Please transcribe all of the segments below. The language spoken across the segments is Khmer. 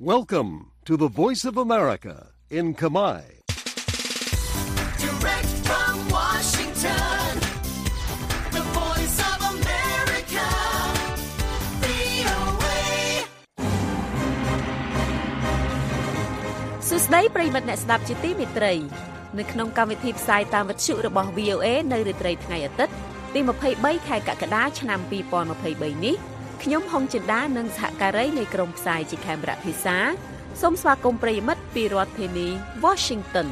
Welcome to the Voice of America in Khmer. Direct from Washington, the Voice of America, VOA. សួស្តីប្រិយមិត្តអ្នកស្ដាប់ជាទីមេត្រីនៅក្នុងកម្មវិធីផ្សាយតាមវិទ្យុរបស់ VOA នៅរាត្រីថ្ងៃអាទិត្យទី23ខែកក្កដាឆ្នាំ2023នេះខ្ញុំហុងចិន្តានិងសហការីនៃក្រុមផ្សាយជាខេមរៈភាសាសូមស្វាគមន៍ប្រិយមិត្តពីរដ្ឋធានី Washington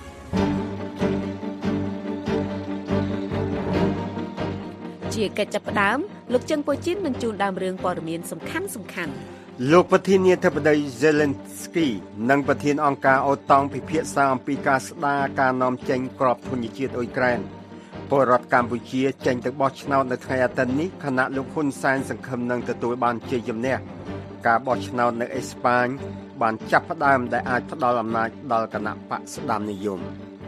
ជាកិច្ចចាប់ផ្ដើមលោកជឹងប៉ូជីននឹងជួនដើមរឿងព័ត៌មានសំខាន់លោកប្រធានាធិបតី Zelensky និងប្រធានអង្គការអូតង់ពិភាក្សាអំពីការស្ដារការនាំចេញគ្រាប់ធញ្ញជាតិអ៊ុយក្រែនពលរដ្ឋកម្ពុជាចេញទៅបោះឆ្នោតនៅថ្ងៃអាទិត្យនេះខណៈលោកហ៊ុនសែនសង្ឃឹមនឹងទទួលបានជ័យជំនះការបោះឆ្នោតនៅអេស្ប៉ាញបានចាប់ផ្ដើមដែលអាចផ្ដល់អំណាចដល់គណៈបកស្ដាមនិយម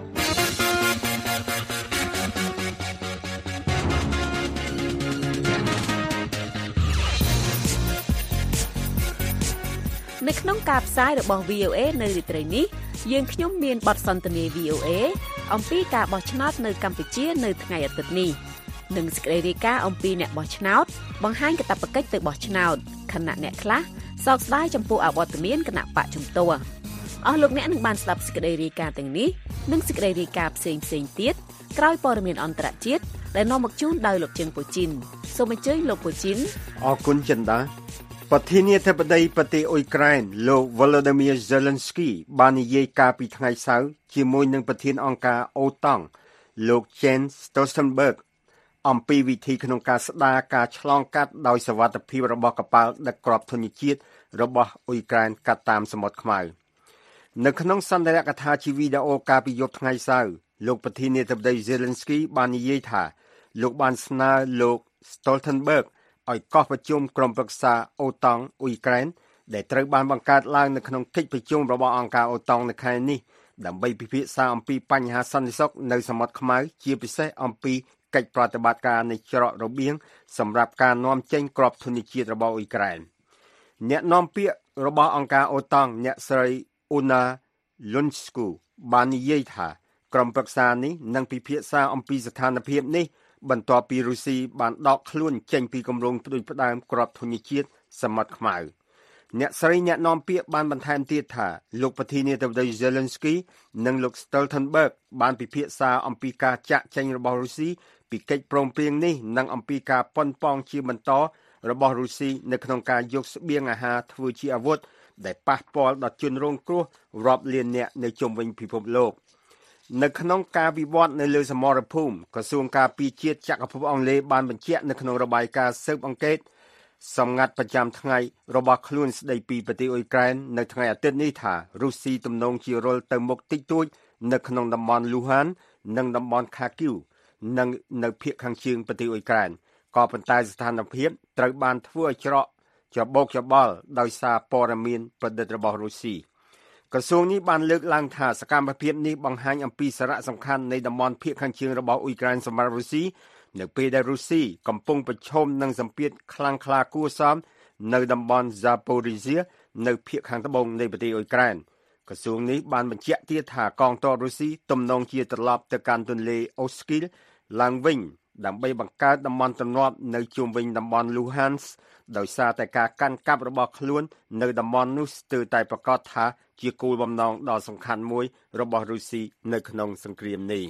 នៅក្នុងការផ្សាយរបស់ VOA នៅរាត្រីនេះយើងខ្ញុំមានបទសន្ទនា VOA អំពីការបោះឆ្នោតនៅកម្ពុជានៅថ្ងៃអាទិត្យនេះនិងសេចក្តីរាយការណ៍អំពីអ្នកបោះឆ្នោតបង្ហាញកាតព្វកិច្ចទៅបោះឆ្នោតខណៈអ្នកខ្លះសោកស្ដាយចំពោះអវត្តមានគណៈបកជំទាស់អស់លោកអ្នកនឹងបានស្ដាប់សេចក្តីរាយការណ៍ទាំងនេះនិងសេចក្តីរាយការណ៍ផ្សេងៗទៀតក្រោយព័ត៌មានអន្តរជាតិដែលនាំមកជូនដោយលោកជឹងពូជីនសូមអញ្ជើញលោកពូជីនអរគុណចិន្តាប្រធានាធិបតីប្រទេសអ៊ុយក្រែនលោក Volodymyr Zelensky បាននិយាយកាលពីថ្ងៃសៅរ៍ជាមួយនឹងប្រធានអង្គការអូតង់លោក Jens Stoltenberg អំពីវិធីក្នុងការស្ដារការឆ្លងកាត់ដោយសុវត្ថិភាពរបស់កប៉ាល់ដឹកគ្រាប់ធញ្ញជាតិរបស់អ៊ុយក្រែនកាត់តាមសមុទ្រខ្មៅនៅក្នុងសន្ទរកថាជាវីដេអូកាលពីយប់ថ្ងៃសៅរ៍លោកប្រធានាធិបតី Zelensky បាននិយាយថាលោកបានស្នើលោក Stoltenbergឲ្យកោះប្រជុំក្រុមប្រឹក្សាអូតង់អ៊ុយក្រែនដែលត្រូវបានបង្កើតឡើងនៅក្នុងកិច្ចប្រជុំរបស់អង្គការអូតង់នៅខែនេះដើម្បីពិភាក្សាអំពីបញ្ហាសន្តិសុខនៅសមុទ្រខ្មៅជាពិសេសអំពីកិច្ចប្រតិបត្តិការនៃច្រករបៀងសម្រាប់ការនាំចេញគ្រាប់ធញ្ញជាតិរបស់អ៊ុយក្រែនអ្នកនាំពាក្យរបស់អង្គការអូតង់អ្នកស្រី Ona Lunsku បាននិយាយថាក្រុមប្រឹក្សានេះនឹងពិភាក្សាអំពីស្ថានភាពនេះបន្ទាប់ពីរុស្ស៊ីបានដកខ្លួនចេញពីគម្រោងផ្ដួចផ្ដើមគ្រាប់ធញ្ញជាតិសមុទ្រខ្មៅអ្នកស្រីអ្នកនាំពាក្យបានបន្ថែមទៀតថាលោកប្រធានាធិបតី Zelensky និងលោក Stoltenberg បានពិភាក្សាអំពីការចាក់ចែងរបស់រុស្ស៊ីពីកិច្ចព្រមព្រៀងនេះនិងអំពីការប៉ុនប៉ងជាបន្តរបស់រុស្ស៊ីនៅក្នុងការយកស្បៀងអាហារធ្វើជាអាវុធដែលប៉ះពាល់ដល់ជនរងគ្រោះរាប់លាននាក់នៅជុំវិញពិភពលោកនៅក្នុងការវិវត្តនៅលើសមរភូមិក្រសួងការពារជាតិចក្រភពអង់គ្លេសបានបញ្ជាក់នៅក្នុងរបាយការណ៍ស៊ើបអង្កេតសម្ងាត់ប្រចាំថ្ងៃរបស់ខ្លួនស្ដីពីប្រទេសអ៊ុយក្រែននៅថ្ងៃអាទិត្យនេះថារុស្ស៊ីទំនងជារុលទៅមុខតិចតួចនៅក្នុងតំបន់ Luhansk និងតំបន់ Kharkiv និងនៅភាគខាងជើងប្រទេសអ៊ុយក្រែនក៏ប៉ុន្តែស្ថានភាពត្រូវបានធ្វើឲ្យច្របូកច្របល់ដោយសារព័ត៌មានប្រឌិតរបស់រុស្ស៊ីក្រសួងនេះបានលើកឡើងថាសកម្មភាពនេះបង្ហាញអំពីសារៈសំខាន់នៃតំបន់ភាគខាងជើងរបស់អ៊ុយក្រែនសម្រាប់រុស្ស៊ីនៅពេលដែលរុស្ស៊ីកំពុងប្រឈមនឹងសម្ពាធខ្លាំងក្លាគួរសមនៅតំបន់ Zaporizhzhia នៅភាគខាងត្បូងនៃប្រទេសអ៊ុយក្រែនក្រសួងនេះបានបញ្ជាក់ទៀតថាកងទ័ពរុស្ស៊ីទំនងជាត្រឡប់ទៅកាន់ទន្លេ Oskil ឡើងវិញដើម្បីបង្កើតតំបន់ទំនាប់នៅជុំវិញតំបន់ Luhansk ដោយសារតែការកាន់កាប់របស់ខ្លួននៅតំបន់នោះស្ទើរតែប្រកាសថាជាគោលបំណងដ៏សំខាន់មួយរបស់រុស្ស៊ីនៅក្នុងសង្គ្រាមនេះ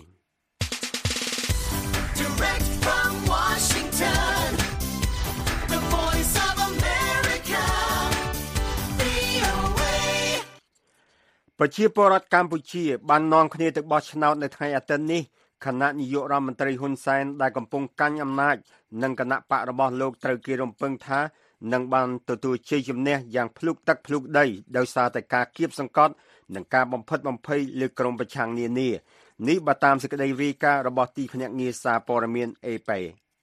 Direct from Washington, the Voice of America, VOA. ប្រជាពលរដ្ឋកម្ពុជាបាននាំគ្នាទៅបោះឆ្នោតនៅថ្ងៃអាទិត្យនេះខណៈនាយករដ្ឋមន្ត្រីហ៊ុនសែនដែលកំពុងកាន់អំណាចនិងគណៈបករបស់លោកត្រូវគេរំពឹងថានឹងបានទទួលជ័យជំនះយ៉ាងភ្លុកទឹកភ្លុកដីដោយសារតែការគៀបសង្កត់និងការបំផិតបំភ័យលើក្រុមប្រឆាំងនានានេះបើតាមសេចក្តីរាយការណ៍របស់ទីភ្នាក់ងារសារព័ត៌មាន AP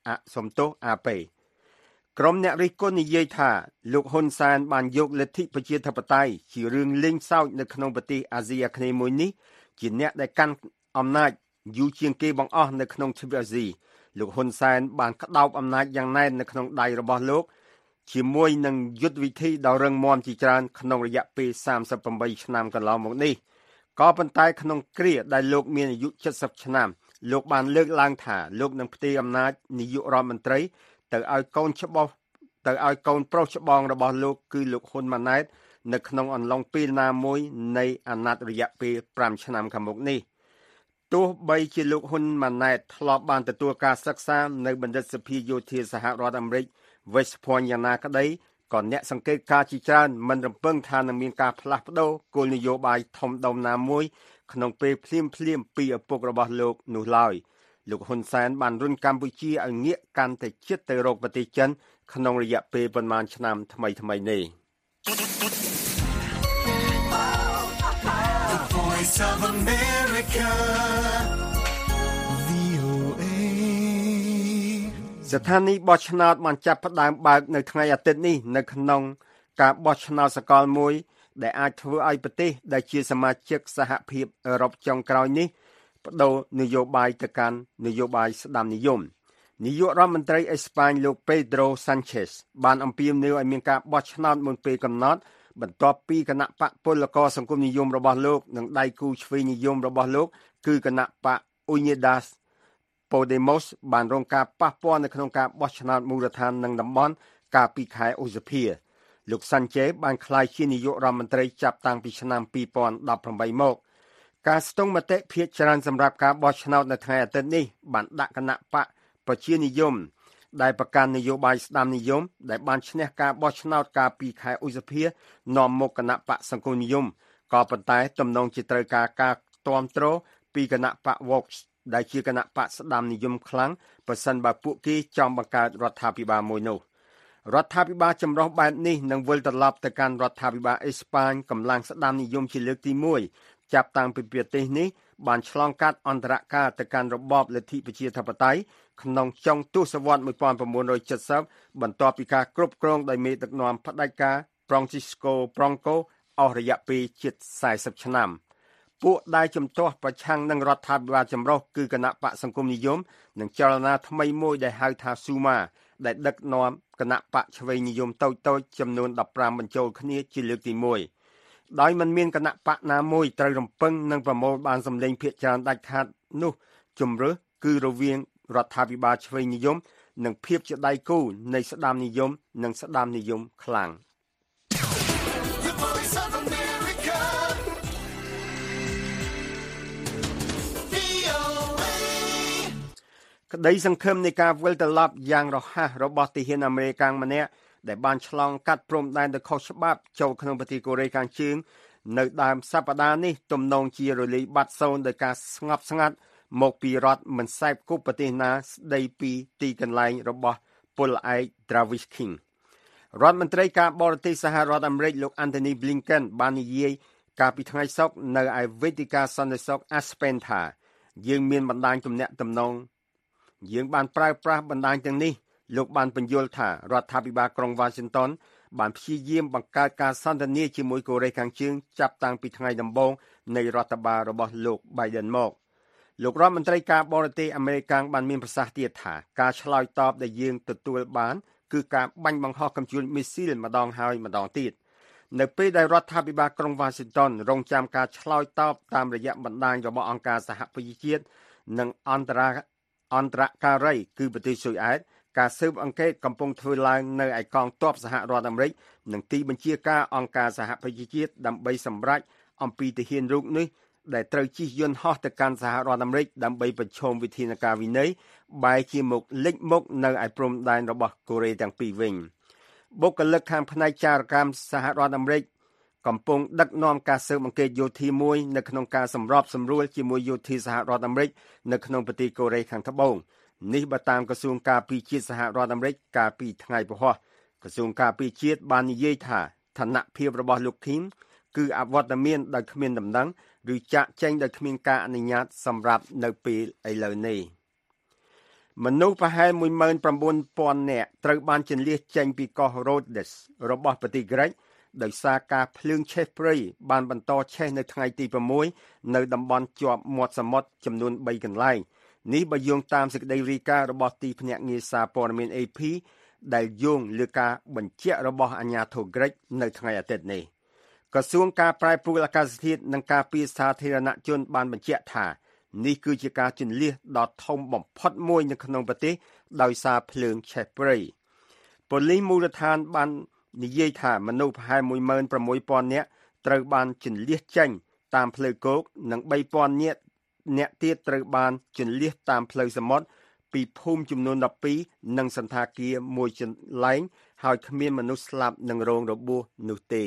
ក្រុមអ្នករិះគន់និយាយថាលោកហ៊ុនសែនបានយកលទ្ធិប្រជាធិបតេយ្យជារឿងលេងសើចនៅក្នុងប្រទេសអាស៊ីអាគ្នេយ៍មួយនេះជាអ្នកដែលកាន់អំណាចយូរជាងគេបង្អស់នៅក្នុងទ្វីបអាស៊ីលោកហ៊ុនសែនបានក្តោបអំណាចយ៉ាងណែននៅក្នុងដៃរបស់លោកជាមួយនឹងយុទ្ធវិធីដ៏រឹងមាំជាច្រើនក្នុងរយៈពេល38ឆ្នាំកន្លងមកនេះក៏ប៉ុន្តែក្នុងគ្រាដែលលោកមានអាយុ70ឆ្នាំលោកបានលើកឡើងថាលោកនឹងផ្ទេរអំណាចនាយករដ្ឋមន្ត្រីទៅឲ្យកូនប្រុសច្បងរបស់លោកគឺលោកហ៊ុនម៉ាណែតនៅក្នុងអំឡុងពេលណាមួយនៃអាណត្តិរយៈពេល5ឆ្នាំខាងមុខនេះទោះបីជាលោកហ៊ុនម៉ាណែតធ្លាប់បានទទួលការសិក្សានៅបណ្ឌិតសភាយោធាសហរដ្ឋអាមេរិក West Point យ៉ាងណាក្តីក៏អ្នកសង្កេតការណ៍ជាច្រើនមិនរំពឹងថានឹងមានការផ្លាស់ប្ដូរគោលនយោបាយធំដុំណាមួយក្នុងពេលភ្លាមពីឪពុករបស់លោកនោះឡើយលោកហ៊ុនសែនបានរុញកម្ពុជាឲ្យងាកកាន់តែជិតទៅរកប្រទេសចិនក្នុងរយៈពេលប៉ុន្មានឆ្នាំថ្មីនេះ Voice of America VOA ស្ថានីយ៍បោះឆ្នោតបានចាប់ផ្ដើមបើកនៅថ្ងៃអាទិត្យនេះនៅក្នុងការបោះឆ្នោតសកលមួយដែលអាចធ្វើឲ្យប្រទេសដែលជាសមាជិកសហភាពអឺរ៉ុបចុងក្រោយនេះបដូរនយោបាយទៅកាន់នយោបាយស្ដាំនិយមនាយករដ្ឋមន្ត្រីអេស្ប៉ាញលោក Pedro Sanchez បានអំពាវនាវឲ្យមានការបោះឆ្នោតមុនពេលកំណត់បន្ទាប់ពីគណៈបកពលករសង្គមនិយមរបស់លោកនិងដៃគូឆ្វេងនិយមរបស់លោកគឺគណៈបក Unidas Podemos បានរងការប៉ះពាល់នៅក្នុងការបោះឆ្នោតមូលដ្ឋាននិងតំបន់កាលពីខែឧសភាលោក Sanchez បានក្លាយជានាយករដ្ឋមន្ត្រីចាប់តាំងពីឆ្នាំ2018មកការស្ទង់មតិភាគច្រើនសម្រាប់ការបោះឆ្នោតនៅថ្ងៃអាទិត្យនេះបានដាក់គណៈបកប្រជានិយមដែលប្រកាន់នយោបាយស្ដាំនិយមដែលបានឈ្នះការបោះឆ្នោតកាលពីខែឧសភានាំមុខគណៈបកសង្គមនិយមក៏ប៉ុន្តែទំនងជាត្រូវការការគាំទ្រពីគណៈបក Vox ដែលជាគណៈបកស្ដាំនិយមខ្លាំងប្រសិនបើពួកគេចង់បង្កើតរដ្ឋាភិបាលមួយនោះរដ្ឋាភិបាលចម្រុះបែបនេះនឹងវិលត្រឡប់ទៅកាន់រដ្ឋាភិបាលអេស្ប៉ាញកម្លាំងស្ដាំនិយមជាលើកទី1ចាប់តាំងពីប្រទេសនេះបានឆ្លងកាត់អន្តរកាលទៅកាន់របបលទ្ធិប្រជាធិបតេយ្យក្នុងចុងទសវត្សរ៍1970បន្ទាប់ពីការគ្រប់គ្រងដោយមេដឹកនាំផ្ដាច់ការ Francisco Franco អស់រយៈពេលជិត40ឆ្នាំពួកដែលជំទាស់ប្រឆាំងនឹងរដ្ឋាភិបាលចម្រុះគឺគណៈបកសង្គមនិយមនិងចលនាថ្មីមួយដែលហៅថា Suma ដែលដឹកនាំគណៈបកឆ្វេងនិយមតូចៗចំនួន15បញ្ចូលគ្នាជាលើកទី1ដោយមិនមានគណៈបកណាមួយត្រូវរំពឹងនឹងប្រមូលបានសម្លេងភាគច្រើនដាច់ខាតនោះជំរើសគឺរវាងរដ្ឋាភិបាលឆ្វេងនិយមនិងភាពជាដៃគូនៃស្ដាំនិយមនិងស្ដាំនិយមខ្លាំងក្តីសង្ឃឹមនៃការវិលត្រឡប់យ៉ាងរហ័សរបស់ទាហានអាមេរិកម្នាក់ដែលបានឆ្លងកាត់ព្រំដែនទៅខុសច្បាប់ចូលក្នុងប្រទេសកូរ៉េខាងជើងនៅដើមសប្តាហ៍នេះទំនងជារលាយបាត់សូន្យដោយការស្ងប់ស្ងាត់មកពីរដ្ឋមិនសែបគប់ប្រទេសណាស្ដីពីទីកន្លែងរបស់ពលឯក Travis King រដ្ឋមន្ត្រីការបរទេសសហរដ្ឋអាមេរិកលោក Antony Blinken បាននិយាយកាលពីថ្ងៃសុក្រនៅឯវេទិកាសន្តិសុខ Aspen ថាយើងមានបណ្ដាញទំនាក់ទំនងយើងបានប្រើប្រាស់បណ្ដាញទាំងនេះលោកបានបញ្យល់ថារដ្ឋាភិបាលក្រុង Washington បានព្យាយាមបង្កើតការសន្ទនាជាមួយកូរ៉េខាងជើងចាប់តាំងពីថ្ងៃដំបូងនៃរដ្ឋបាលរបស់លោក Biden មកលោករដ្ឋមន្ត្រីការបរទេសអាមេរិកបានមានប្រសាសន៍ទៀតថាការឆ្លើយតបដែលយើងទទួលបានគឺការបាញ់បង្ហោះកាំជ្រួចមីស៊ីលម្ដងហើយម្ដងទៀតនៅពេលដែលរដ្ឋាភិបាលក្រុង Washington រងចាំការឆ្លើយតបតាមរយៈបណ្ដាញរបស់អង្គការសហប្រជាជាតិនិងអន្តរការីគឺប្រទេសស៊ុយអែតការស៊ើបអង្កេតកំពុងធ្វើឡើងនៅឯកងទ័ពសហរដ្ឋអាមេរិកនិងទីបញ្ជាការអង្គការសហប្រជាជាតិដើម្បីសម្រេចអំពីទាហានរូបនេះដែលត្រូវជិះយន្តហោះទៅកាន់សហរដ្ឋអាមេរិកដើម្បីប្រឈមវិធានការវិន័យបែរជាមកលិចមុខនៅឯព្រំដែនរបស់កូរ៉េទាំងពីរវិញបុគ្គលិកខាងផ្នែកចារកម្មសហរដ្ឋអាមេរិកកំពុងដឹកនាំការស៊ើបអង្កេតយោធាមួយនៅក្នុងការសម្របសម្រួលជាមួយយោធាសហរដ្ឋអាមេរិកនៅក្នុងប្រទេសកូរ៉េខាងត្បូងនេះបើតាមក្រសួងការពារជាតិសហរដ្ឋអាមេរិកកាលពីថ្ងៃពហុក្រសួងការពារជាតិបាននិយាយថាឋានៈភាពរបស់លោក Kim គឺអវត្តមានដោយគ្មានដំណឹងឬចាក់ចែងដោយគ្មានការអនុញ្ញាតសម្រាប់នៅពេលឥឡូវនេះមនុស្សប្រហែល 19,000 នាក់ត្រូវបានជន្លៀសចេញពីកោះ Rhodes របស់ប្រទេសក្រិកដោយសារការភ្លើងឆេះព្រៃបានបន្តឆេះនៅថ្ងៃទី6នៅតំបន់ជាប់មាត់សមុទ្រចំនួន3កន្លែងនេះបើយោងតាមសេចក្តីរាយការណ៍របស់ទីភ្នាក់ងារសារព័ត៌មាន AP ដែលយោងលើការបញ្ជាក់របស់អាជ្ញាធរក្រិចនៅថ្ងៃអាទិត្យនេះក្រសួងការប្រែប្រួលអាកាសធាតុនិងការពារសាធារណជនបានបញ្ជាក់ថានេះគឺជាការជន្លៀសដ៏ធំបំផុតមួយនៅក្នុងប្រទេសដោយសារភ្លើងឆេះព្រៃប៉ូលីសមូលដ្ឋានបាននិយាយថាមនុស្សប្រហែល 16,000 នាក់ត្រូវបានជន្លៀសចេញតាមផ្លូវគោកនិង 3,000 នាក់ទៀតត្រូវបានជន្លៀសតាមផ្លូវសមុទ្រពីភូមិចំនួន 12 និងសន្តាគារមួយកន្លែងហើយគ្មានមនុស្សស្លាប់និងរងរបួសនោះទេ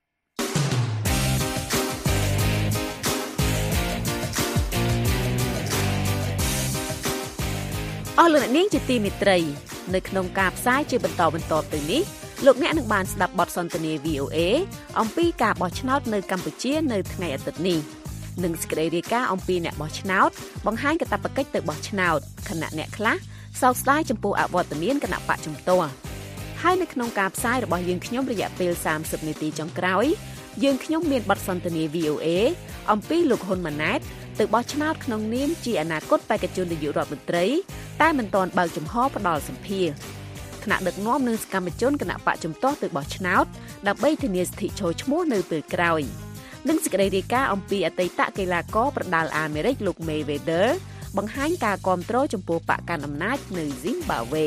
អស់លោកអ្នកនាងជាទីមេត្រីនៅក្នុងការផ្សាយជាបន្តទៅនេះលោកអ្នកនឹងបានស្ដាប់បទសន្ទនា VOA អំពីការបោះឆ្នោតនៅកម្ពុជានៅថ្ងៃអាទិត្យនេះនិងសេចក្តីរាយការណ៍អំពីអ្នកបោះឆ្នោតបង្ហាញកាតព្វកិច្ចទៅបោះឆ្នោតខណៈអ្នកខ្លះសោកស្ដាយចំពោះអវត្តមានគណៈបកជំទាស់ហើយនៅក្នុងការផ្សាយរបស់យើងខ្ញុំរយៈពេល30នាទីចុងក្រោយយើងខ្ញុំមានបទសន្ទនា VOA អំពីលោកហ៊ុនម៉ាណែតទៅបោះឆ្នោតក្នុងនាមជាអនាគតបេក្ខជននាយករដ្ឋមន្ត្រីតែមិនទាន់បើកចំហផ្ដល់សម្ភារថ្នាក់ដឹកនាំនិងសកម្មជនគណៈបកជំទាស់ទៅបោះឆ្នោតដើម្បីធានាសិទ្ធិចូលឈ្មោះនៅពេលក្រោយនិងសេចក្តីរាយការណ៍អំពីអតីតកីឡាករប្រដាល់អាមេរិកលោក Mayweather បង្ហាញការគាំទ្រចំពោះបកកាន់អំណាចនៅ Zimbabwe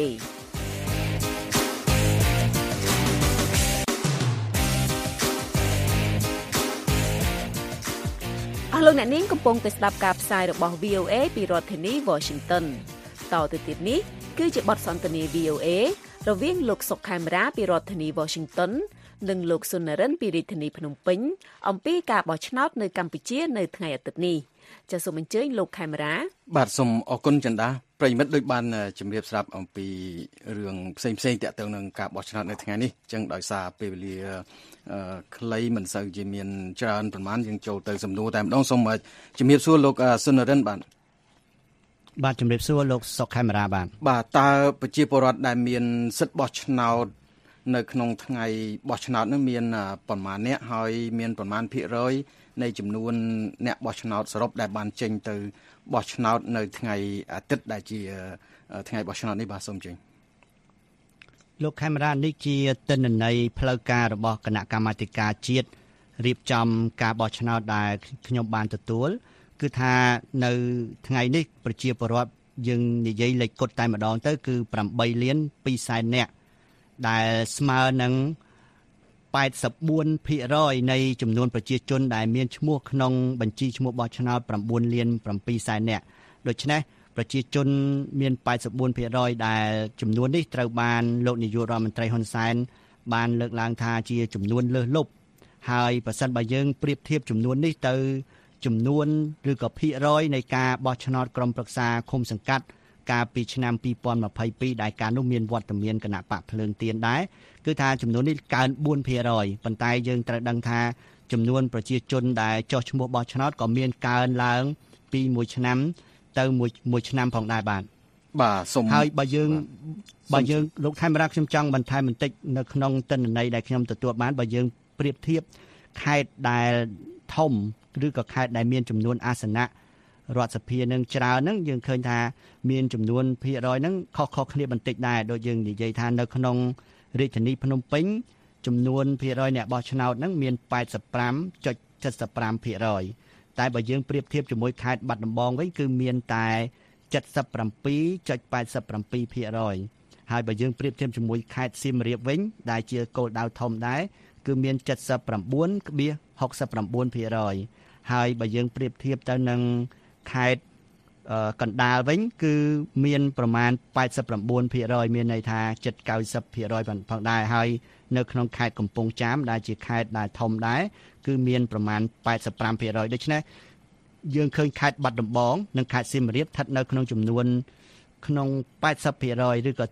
អស់លោកអ្នកនាងកំពុងតែស្ដាប់ការផ្សាយរបស់ VOA ពីរដ្ឋធានី Washington តទៅទៀតនេះគឺជាបទសន្ទនា VOA រវាងលោកសុកខេមរាពីរដ្ឋធានី Washington និងលោកសុននរិនពីរាជធានីភ្នំពេញអំពីការបោះឆ្នោតនៅកម្ពុជានៅថ្ងៃអាទិត្យនេះចាសសូមអញ្ជើញលោកខេមរាបាទសូមអរគុណចន្ទាប្រិមិត្តដូចបានជំរាបស្រាប់អំពីរឿងផ្សេងតាក់ទងនឹងការបោះឆ្នោតនៅថ្ងៃនេះអញ្ចឹងដោយសារពេលវេលាខ្លីមិនសូវជាមានច្រើនប្រហែលយើងចូលទៅសំណួរតែម្ដងសូមជំរាបសួរលោកសុននរិនបាទជំរាបសួរលោកសុកខេមរាបាទតើប្រជាពលរដ្ឋដែលមានសិទ្ធិបោះឆ្នោតនៅក្នុងថ្ងៃបោះឆ្នោតនោះមានប្រមាណអ្នកហើយមានប្រមាណភាគរយនៃចំនួនអ្នកបោះឆ្នោតសរុបដែលបានចេញទៅបោះឆ្នោតនៅថ្ងៃអាទិត្យដែលជាថ្ងៃបោះឆ្នោតនេះបាទសូមជើញលោកខេមរានេះជាទិន្នន័យផ្លូវការរបស់គណៈកម្មាធិការជាតិរៀបចំការបោះឆ្នោតដែលខ្ញុំបានទទួលគឺថានៅថ្ងៃនេះប្រជាពលរដ្ឋយើងនិយាយលេខគត់តែម្ដងទៅគឺ8លាន2សែននាក់ដែលស្មើនឹង 84% នៃចំនួនប្រជាជនដែលមានឈ្មោះក្នុងបញ្ជីឈ្មោះបោះឆ្នោត 9 លាន 7 សែននាក់ដូច្នេះប្រជាជនមាន 84% ដែលចំនួននេះត្រូវបានលោកនាយករដ្ឋមន្ត្រីហ៊ុនសែនបានលើកឡើងថាជាចំនួនលើសលប់ហើយប្រសិនបើយើងប្រៀបធៀបចំនួននេះទៅចំនួនឬក៏ភាគរយនៃការបោះឆ្នោតក្រុមប្រឹក្សាឃុំសង្កាត់កាលពីឆ្នាំ2022ដែលកាលនោះមានវត្តមានគណៈបកភ្លើងទៀនដែរគឺថាចំនួននេះកើន 4% ប៉ុន្តែយើងត្រូវដឹងថាចំនួនប្រជាជនដែលចុះឈ្មោះបោះឆ្នោតក៏មានកើនឡើងពីមួយឆ្នាំទៅមួយឆ្នាំផងដែរបាទសូមហើយបើយើងលោកខេមរាខ្ញុំចង់បន្ថែមបន្តិចនៅក្នុងទិន្នន័យដែលខ្ញុំទទួលបានបើយើងប្រៀបធៀបខេត្តដែលធំឬក៏ខេត្តដែលមានចំនួនអាសនៈរដ្ឋសភានឹងច្រើនហ្នឹងយើងឃើញថាមានចំនួនភាគរយហ្នឹងខុសគ្នាបន្តិចដែរដូចយើងនិយាយថានៅក្នុងរាជធានីភ្នំពេញចំនួនភាគរយអ្នកបោះឆ្នោតហ្នឹងមាន 85.75% តែបើយើងប្រៀបធៀបជាមួយខេត្តបាត់ដំបងវិញគឺមានតែ 77.87% ហើយបើយើងប្រៀបធៀបជាមួយខេត្តសៀមរាបវិញដែលជាគោលដៅធំដែរគឺមាន 79.69% ហើយបើយើងប្រៀបធៀបទៅនឹងខេត្តកណ្ដាលវិញគឺមានប្រមាណ 89% មានន័យថា 70-90% ផងដែរហើយនៅក្នុងខេត្តកំពង់ចាមដែលជាខេត្តដែលធំដែរគឺមានប្រមាណ 85% ដូច្នេះយើងឃើញខេត្តបាត់ដំបងនិងខេត្តសៀមរាបស្ថិតនៅក្នុងចំនួនក្នុង 80% ឬក៏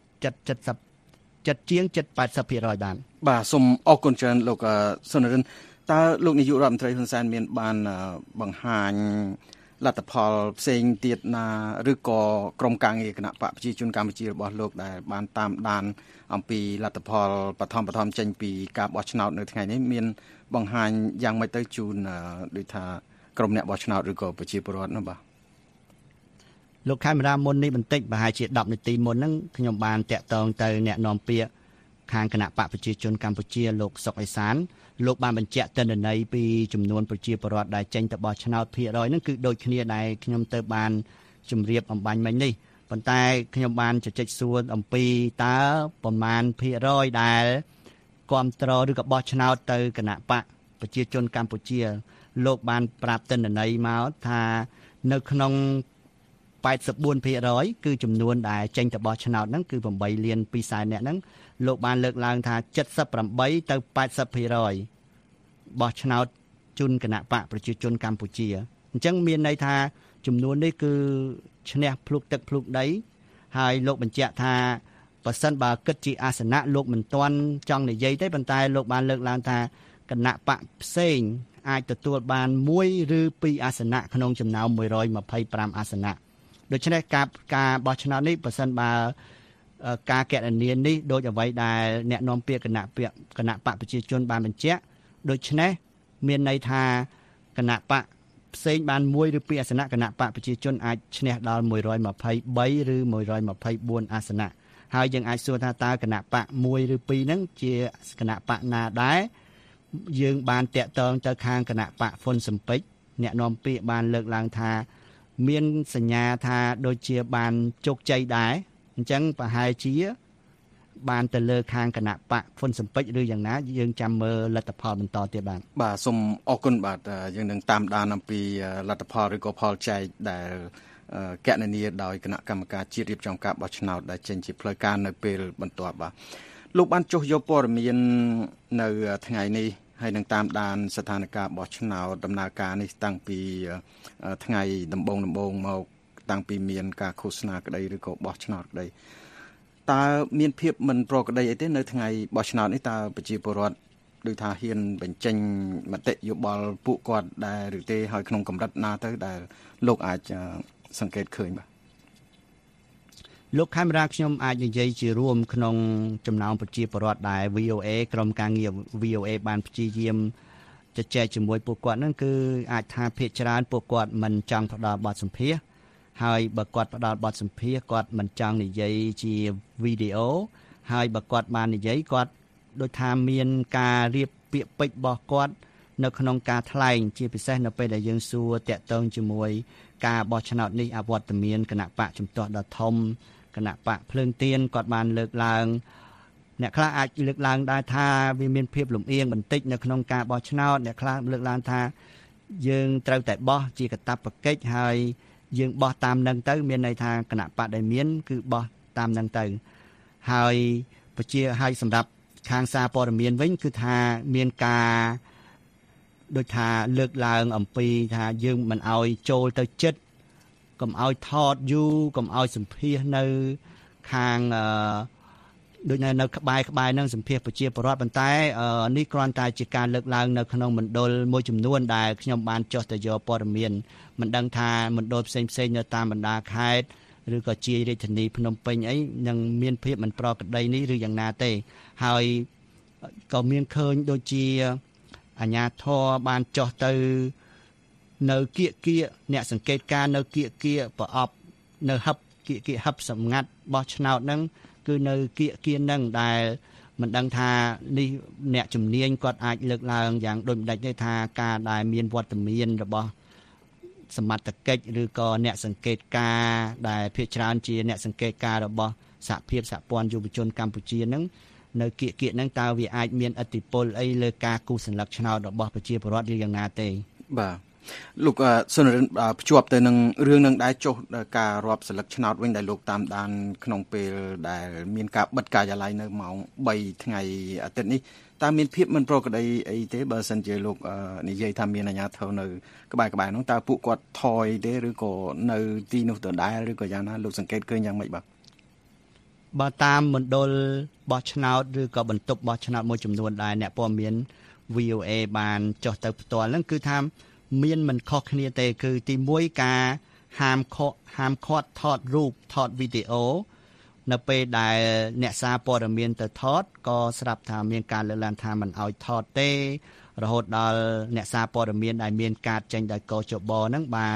70ជាង 80% បាទសូមអរគុណច្រើនលោកសុនរិនតើលោកនាយករដ្ឋមន្ត្រីហ៊ុនសែនមានបានបង្ហាញលទ្ធផលផ្សេងទៀតណាឬក៏ក្រុមការងារគណៈបកប្រជាជនកម្ពុជារបស់លោកដែលបានតាមដានអំពីលទ្ធផលបឋមចេញពីការបោះឆ្នោតនៅថ្ងៃនេះមានបង្ហាញយ៉ាងម៉េចទៅជូនដូចថាក្រុមអ្នកបោះឆ្នោតឬក៏ប្រជាពលរដ្ឋនោះបាទលោកខេមរាមុននេះបន្តិចប្រហែលជា10នាទីមុនហ្នឹងខ្ញុំបានតាក់ទងទៅអ្នកនាំពាក្យខាងគណៈបកប្រជាជនកម្ពុជាលោកសុកអេសានលោកបានបញ្ជាក់ទិន្នន័យពីចំនួនប្រជាពលរដ្ឋដែលចេញទៅបោះឆ្នោតភាគរយហ្នឹងគឺដូចគ្នាដែលខ្ញុំទៅបានជម្រាបអំបញ្ញមិញនេះប៉ុន្តែខ្ញុំបានជជែកសួរអំពីតើប្រមាណភាគរយដែលគ្រប់គ្រងឬក៏បោះឆ្នោតទៅគណៈបកប្រជាជនកម្ពុជាលោកបានប្រាប់ទិន្នន័យមកថានៅក្នុង84% គឺចំនួនដែលចេញទៅបោះឆ្នោតហ្នឹងគឺ8លាន2សែននាក់ហ្នឹងលោកបានលើកឡើងថា78ទៅ80% បោះឆ្នោតជូនគណៈបកប្រជាជនកម្ពុជាអញ្ចឹងមានន័យថាចំនួននេះគឺឈ្នះភ្លុកទឹកភ្លុកដីហើយលោកបញ្ជាក់ថាបើសិនបើគិតជាអាសនៈលោកមិនទាន់ចង់និយាយទេប៉ុន្តែលោកបានលើកឡើងថាគណៈបកផ្សេងអាចទទួលបាន1ឬ2អាសនៈក្នុងចំណោម125អាសនៈដូច្នេះការបោះឆ្នោតនេះបើសិនបើការកណនានេះដូចអ្វីដែលអ្នកនាំពាក្យគណៈបកប្រជាជនបានបញ្ជាក់ដូច្នេះមានន័យថាគណៈបកផ្សេងបាន1ឬ2អាសនៈគណៈបកប្រជាជនអាចឈ្នះដល់123ឬ124អាសនៈហើយយើងអាចសួរថាតើគណៈបក1ឬ2ហ្នឹងជាគណៈបកណាដែរយើងបានតាក់ទងទៅខាងគណៈបកហ៊ុនស៊ិនប៉ិចអ្នកនាំពាក្យបានលើកឡើងថាមានសញ្ញាថាដូចជាបានជោគជ័យដែរអញ្ចឹងប្រហែលជាបានទៅលើខាងគណៈបកហ៊ុនស៊ិនប៉ិចឬយ៉ាងណាយើងចាំមើលលទ្ធផលបន្តទៀតបាទសូមអរគុណបាទយើងនឹងតាមដានអំពីលទ្ធផលឬក៏ផលចែកដែលកណនាដោយគណៈកម្មការជាតិរៀបចំការបោះឆ្នោតដែលចេញជាផ្លូវការនៅពេលបន្ទាប់បាទលោកបានចុះយកព័ត៌មាននៅថ្ងៃនេះហើយនឹងតាមដានស្ថានភាពបោះឆ្នោតដំណើរការនេះតាំងពីថ្ងៃដំបូងមកតាំងពីមានការឃោសនាក្តីឬក៏បោះឆ្នោតក្តីតើមានភាពមិនប្រក្រតីអីទេនៅថ្ងៃបោះឆ្នោតនេះតើប្រជាពលរដ្ឋដូចថាហ៊ានបញ្ចេញមតិយោបល់ពួកគាត់ដែរឬទេហើយក្នុងកម្រិតណាទៅដែលលោកអាចសង្កេតឃើញបាទលោកខេមរាខ្ញុំអាចនិយាយជារួមក្នុងចំណោមប្រជាពលរដ្ឋដែល VOA ក្រុមការងារ VOA បានព្យាយាមជជែកជាមួយពួកគាត់ហ្នឹងគឺអាចថាភាគច្រើនពួកគាត់មិនចង់ផ្ដល់បទសម្ភាសន៍ហើយបើគាត់ផ្ដល់បទសម្ភាសន៍គាត់មិនចង់និយាយជាវីដេអូហើយបើគាត់បាននិយាយគាត់ដូចថាមានការរៀបពាក្យពេចន៍របស់គាត់នៅក្នុងការថ្លែងជាពិសេសនៅពេលដែលយើងសួរតាក់ទងជាមួយការបោះឆ្នោតនេះអវត្តមានគណៈបកជំទាស់ដ៏ធំគណៈបកភ្លើងទៀនគាត់បានលើកឡើងអ្នកខ្លះអាចលើកឡើងដែរថាវាមានភាពលំអៀងបន្តិចនៅក្នុងការបោះឆ្នោតអ្នកខ្លះលើកឡើងថាយើងត្រូវតែបោះជាកាតព្វកិច្ចហើយយើងបោះតាមនឹងទៅមានន័យថាគណៈបកដែលមានគឺបោះតាមនឹងទៅហើយសម្រាប់ខាងសារព័ត៌មានវិញគឺថាមានការដូចថាលើកឡើងអំពីថាយើងមិនអោយចូលទៅចិត្តកុំអោយថតយូរកុំអោយសម្ភាសនៅខាងដូចនៅក្បែរនឹងសម្ភាសប្រជាពលរដ្ឋប៉ុន្តែនេះគ្រាន់តែជាការលើកឡើងនៅក្នុងមណ្ឌលមួយចំនួនដែលខ្ញុំបានចុះទៅយកព័ត៌មានមិនដឹងថាមណ្ឌលផ្សេងនៅតាមបណ្ដាខេត្តឬក៏ជារាជធានីភ្នំពេញអីនឹងមានភាពមិនប្រក្រតីនេះឬយ៉ាងណាទេហើយក៏មានឃើញដូចជាអាជ្ញាធរបានចុះទៅនៅគៀកអ្នកសង្កេតការនៅគៀកប្រអប់នៅហឹបគៀកហឹបសម្ងាត់បោះឆ្នោតហ្នឹងគឺនៅគៀកហ្នឹងដែលមិនដឹងថានេះអ្នកជំនាញគាត់អាចលើកឡើងយ៉ាងដូចម្ដេចទេថាការដែលមានវត្តមានរបស់សមត្ថកិច្ចឬក៏អ្នកសង្កេតការដែលភាគច្រើនជាអ្នកសង្កេតការរបស់សហភាពសហព័ន្ធយុវជនកម្ពុជាហ្នឹងនៅគៀកហ្នឹងតើវាអាចមានឥទ្ធិពលអីលើការគូសសញ្ញលឹកឆ្នោតរបស់ប្រជាពលរដ្ឋឬយ៉ាងណាទេបាទលោកសុនរិនភ្ជាប់ទៅនឹងរឿងនឹងដែរចុះការរាប់សិលឹកឆ្នោតវិញដែលលោកតាមដានក្នុងពេលដែលមានការបិទការិយាល័យនៅម៉ោង3ថ្ងៃអាទិត្យនេះតើមានភាពមិនប្រក្រតីអីទេបើសិនជាលោកនិយាយថាមានអាជ្ញាធរនៅក្បែរនោះតើពួកគាត់ថយទេឬក៏នៅទីនោះដដែលឬក៏យ៉ាងណាលោកសង្កេតឃើញយ៉ាងម៉េចបាទបើតាមមណ្ឌលបោះឆ្នោតឬក៏បន្ទប់បោះឆ្នោតមួយចំនួនដែលអ្នកព័ត៌មាន VOA បានចុះទៅផ្ទាល់ហ្នឹងគឺថាមានមិនខុសគ្នាទេគឺទី1ការហាមឃាត់ថតរូបថតវីដេអូនៅពេលដែលអ្នកសារព័ត៌មានទៅថតក៏ស្រាប់ថាមានការលើកឡើងថាមិនអោយថតទេរហូតដល់អ្នកសារព័ត៌មានដែលមានការចេញដោយកោចបហ្នឹងបាន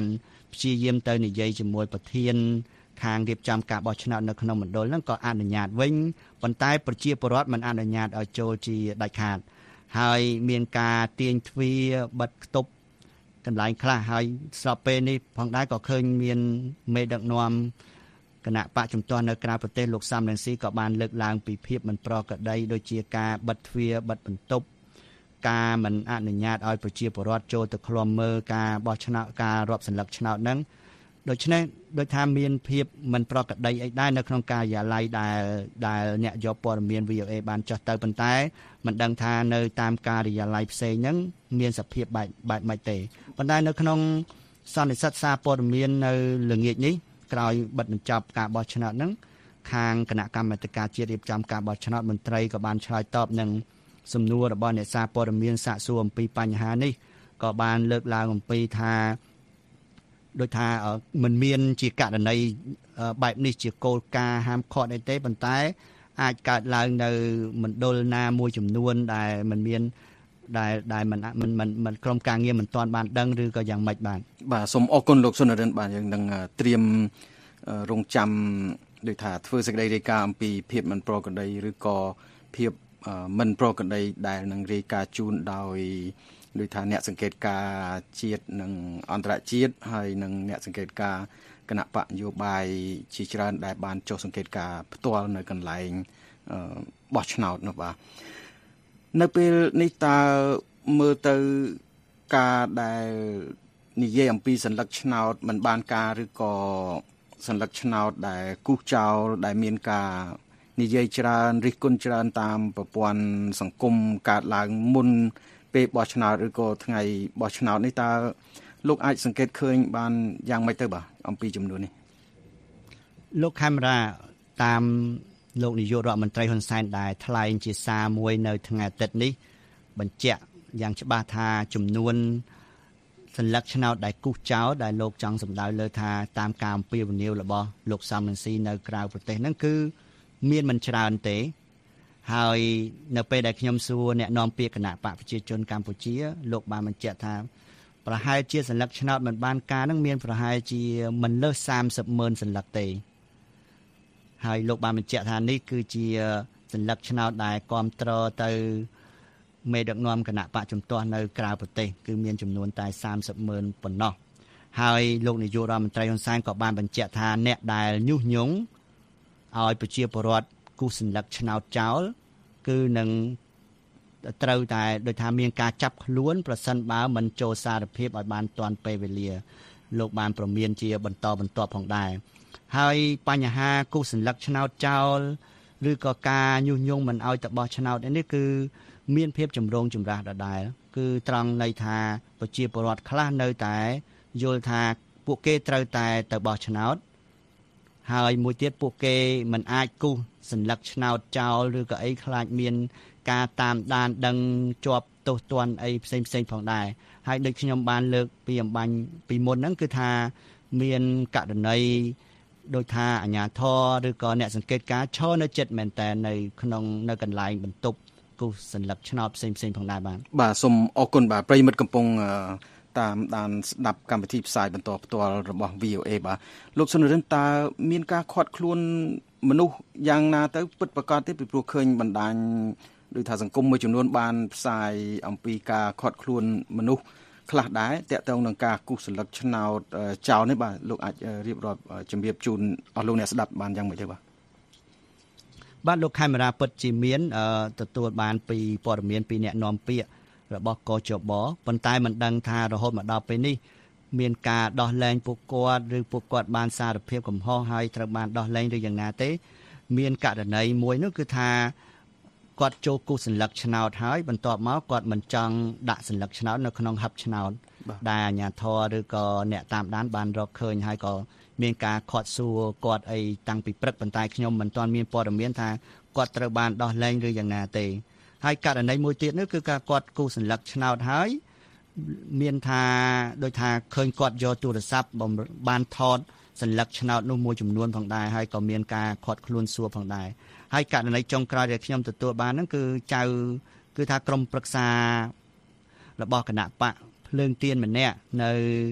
ព្យាយាមទៅនិយាយជាមួយប្រធានខាងរៀបចំការបោះឆ្នោតនៅក្នុងមណ្ឌលហ្នឹងក៏អនុញ្ញាតវិញប៉ុន្តែប្រជាពលរដ្ឋមិនអនុញ្ញាតឲ្យចូលជាដាច់ខាតហើយមានការទាញទ្វារបិទគប់កន្លែងខ្លះហើយស្របពេលនេះផងដែរក៏ឃើញមានមេដឹកនាំគណៈបកជំទាស់នៅក្រៅប្រទេសលោកសំរងស៊ីក៏បានលើកឡើងពីភាពមិនប្រក្រតីដូចជាការបិទទ្វារបិទបន្ទប់ការមិនអនុញ្ញាតឲ្យប្រជាពលរដ្ឋចូលទៅឃ្លាំមើលការបោះឆ្នោតការរាប់សន្លឹកឆ្នោតហ្នឹងដូច្នេះដូចថាមានភាពមិនប្រក្រតីអីដែរនៅក្នុងការិយាល័យដែលអ្នកយកព័ត៌មាន VOA បានចុះទៅប៉ុន្តែមិនដឹងថានៅតាមការិយាល័យផ្សេងហ្នឹងមានសភាពបែបម៉េចទេប៉ុន្តែនៅក្នុងសន្និសីទសារព័ត៌មាននៅល្ងាចនេះក្រោយបិទបញ្ចប់ការបោះឆ្នោតហ្នឹងខាងគណៈកម្មាធិការជាតិរៀបចំការបោះឆ្នោតមន្ត្រីក៏បានឆ្លើយតបនឹងសំណួររបស់អ្នកសារព័ត៌មានសាកសួរអំពីបញ្ហានេះក៏បានលើកឡើងអំពីថាដូចថាមិនមានជាករណីបែបនេះជាគោលការណ៍ហាមឃាត់អីទេប៉ុន្តែអាចកើតឡើងនៅមណ្ឌលណាមួយចំនួនដែលមិនមានដែលមិនក្រុមការងារមិនទាន់បានដឹងឬក៏យ៉ាងម៉េចបាទសូមអរគុណលោកសុនរិនបាទយើងនឹងត្រៀមរងចាំដូចថាធ្វើសេចក្តីរាយការណ៍អំពីភាពមិនប្រក្រតីឬក៏ភាពមិនប្រក្រតីដែលនឹងរាយការណ៍ជូនដោយដូចថាអ្នកសង្កេតការជាតិនិងអន្តរជាតិហើយនិងអ្នកសង្កេតការគណៈបកនយោបាយជាច្រើនដែលបានចុះសង្កេតការផ្ទាល់នៅកន្លែងបោះឆ្នោតនោះបាទនៅពេលនេះតើមើលទៅការដែលនិយាយអំពីសញ្ញាឆ្នោតមិនបានការឬក៏សញ្ញាឆ្នោតដែលគូសចោលដែលមានការនិយាយច្រើនរិះគន់ច្រើនតាមប្រព័ន្ធសង្គមកើតឡើងមុនពេលបោះឆ្នោតឬក៏ថ្ងៃបោះឆ្នោតនេះតើលោកអាចសង្កេតឃើញបានយ៉ាងម៉េចទៅបាទអំពីចំនួននេះលោកខេមរាតាមលោកនាយករដ្ឋមន្ត្រីហ៊ុនសែនដែលថ្លែងជាសារមួយនៅថ្ងៃអាទិត្យនេះបញ្ជាក់យ៉ាងច្បាស់ថាចំនួនសញ្ញាឆ្នោតដែលគូសចោលដែលលោកចង់សម្ដៅលើថាតាមការអំពាវនាវរបស់លោកសំរងស៊ីនៅក្រៅប្រទេសហ្នឹងគឺមានមិនច្រើនទេហើយនៅពេលដែលខ្ញុំសួរអ្នកនាំពាក្យគណៈបកប្រជាជនកម្ពុជាលោកបានបញ្ជាក់ថាប្រហែលជាសញ្ញាឆ្នោតមិនបានការនឹងមានប្រហែលជាមិនលើស30,000សញ្ញាទេហើយលោកបានបញ្ជាក់ថានេះគឺជាសញ្ញាឆ្នោតដែលគ្រប់គ្រងទៅមេដឹកនាំគណៈបកជំទាស់នៅក្រៅប្រទេសគឺមានចំនួនតែ30,000ប៉ុណ្ណោះហើយលោកនាយករដ្ឋមន្ត្រីហ៊ុនសែនក៏បានបញ្ជាក់ថាអ្នកដែលញុះញង់ឲ្យប្រជាពលរដ្ឋគូសសញ្ញាឆ្នោតចោលគឺនឹងត្រូវតែដោយថាមានការចាប់ខ្លួនប្រសិនបើមិនចូលសារភាពឲ្យបានទាន់ពេលវេលាលោកបានប្រមានជាបន្តបន្ទាប់ផងដែរហើយបញ្ហាគូសសញ្ញាឆ្នោតចោលឬក៏ការញុះញង់មិនឲ្យទៅបោះឆ្នោតនេះគឺមានភាពចម្រូងចម្រាសដដែលគឺត្រង់ន័យថាប្រជាពលរដ្ឋខ្លះនៅតែយល់ថាពួកគេត្រូវតែទៅបោះឆ្នោតហើយមួយទៀតពួកគេមិនអាចគូសសញ្ញាឆ្នោតចោលឬក៏អីខ្លាចមានការតាមដានដឹងជាប់ទោសទណ្ឌអីផ្សេងផងដែរហើយដូចខ្ញុំបានលើកពីអំបញ្ញពីមុនហ្នឹងគឺថាមានករណីដោយថាអាជ្ញាធរឬក៏អ្នកសង្កេតការឈរនៅចិត្តមែនតើនៅកន្លែងបន្ទប់គូសសញ្ញាឆ្នោតផ្សេងផងដែរបាទសូមអរគុណបាទប្រិយមិត្តកំពុងតាមដានស្ដាប់កម្មវិធីផ្សាយបន្តផ្ទាល់របស់ VOA បាទលោកសុនរិនតើមានការខាត់ខ្លួនមនុស្សយ៉ាងណាទៅពិតប្រាកដទេពីព្រោះឃើញបណ្ដាញដោយថាសង្គមមួយចំនួនបានផ្សាយអំពីការខាត់ខ្លួនមនុស្សខ្លះដែរតាក់ទងនឹងការគូសសញ្ញាឆ្នោតចោលនេះបាទលោកអាចរៀបរាប់ជំរាបជូនអស់លោកអ្នកស្ដាប់បានយ៉ាងម៉េចទេបាទលោកខេមរាពិតជាមានទទួលបានពីព័ត៌មានពីអ្នកនាំពាក្យរបស់កជបប៉ុន្តែមិនដឹងថារហូតមកដល់ពេលនេះមានការដោះលែងពួកគាត់ឬពួកគាត់បានសារភាពកំហុសហើយត្រូវបានដោះលែងឬយ៉ាងណាទេមានករណីមួយនោះគឺថាគាត់ចូលគូសសញ្ញាឆ្នោតហើយបន្ទាប់មកគាត់មិនចង់ដាក់សញ្ញាឆ្នោតនៅក្នុងហឹបឆ្នោតដែលអាជ្ញាធរឬក៏អ្នកតាមដានបានរកឃើញហើយក៏មានការខាត់សួរគាត់អីតាំងពីព្រឹកប៉ុន្តែខ្ញុំមិនទាន់មានព័ត៌មានថាគាត់ត្រូវបានដោះលែងឬយ៉ាងណាទេហើយករណីមួយទៀតនោះគឺការគាត់គូសសញ្ញាឆ្នោតហើយមានថាដោយថាឃើញគាត់យកទូរស័ព្ទបានថតសញ្ញាឆ្នោតនោះមួយចំនួនផងដែរហើយក៏មានការខាត់ខ្លួនសួរផងដែរហើយករណីចុងក្រោយដែលខ្ញុំទទួលបានហ្នឹងគឺថាក្រុមប្រឹក្សារបស់គណៈបកភ្លើងទៀនម្នាក់នៅ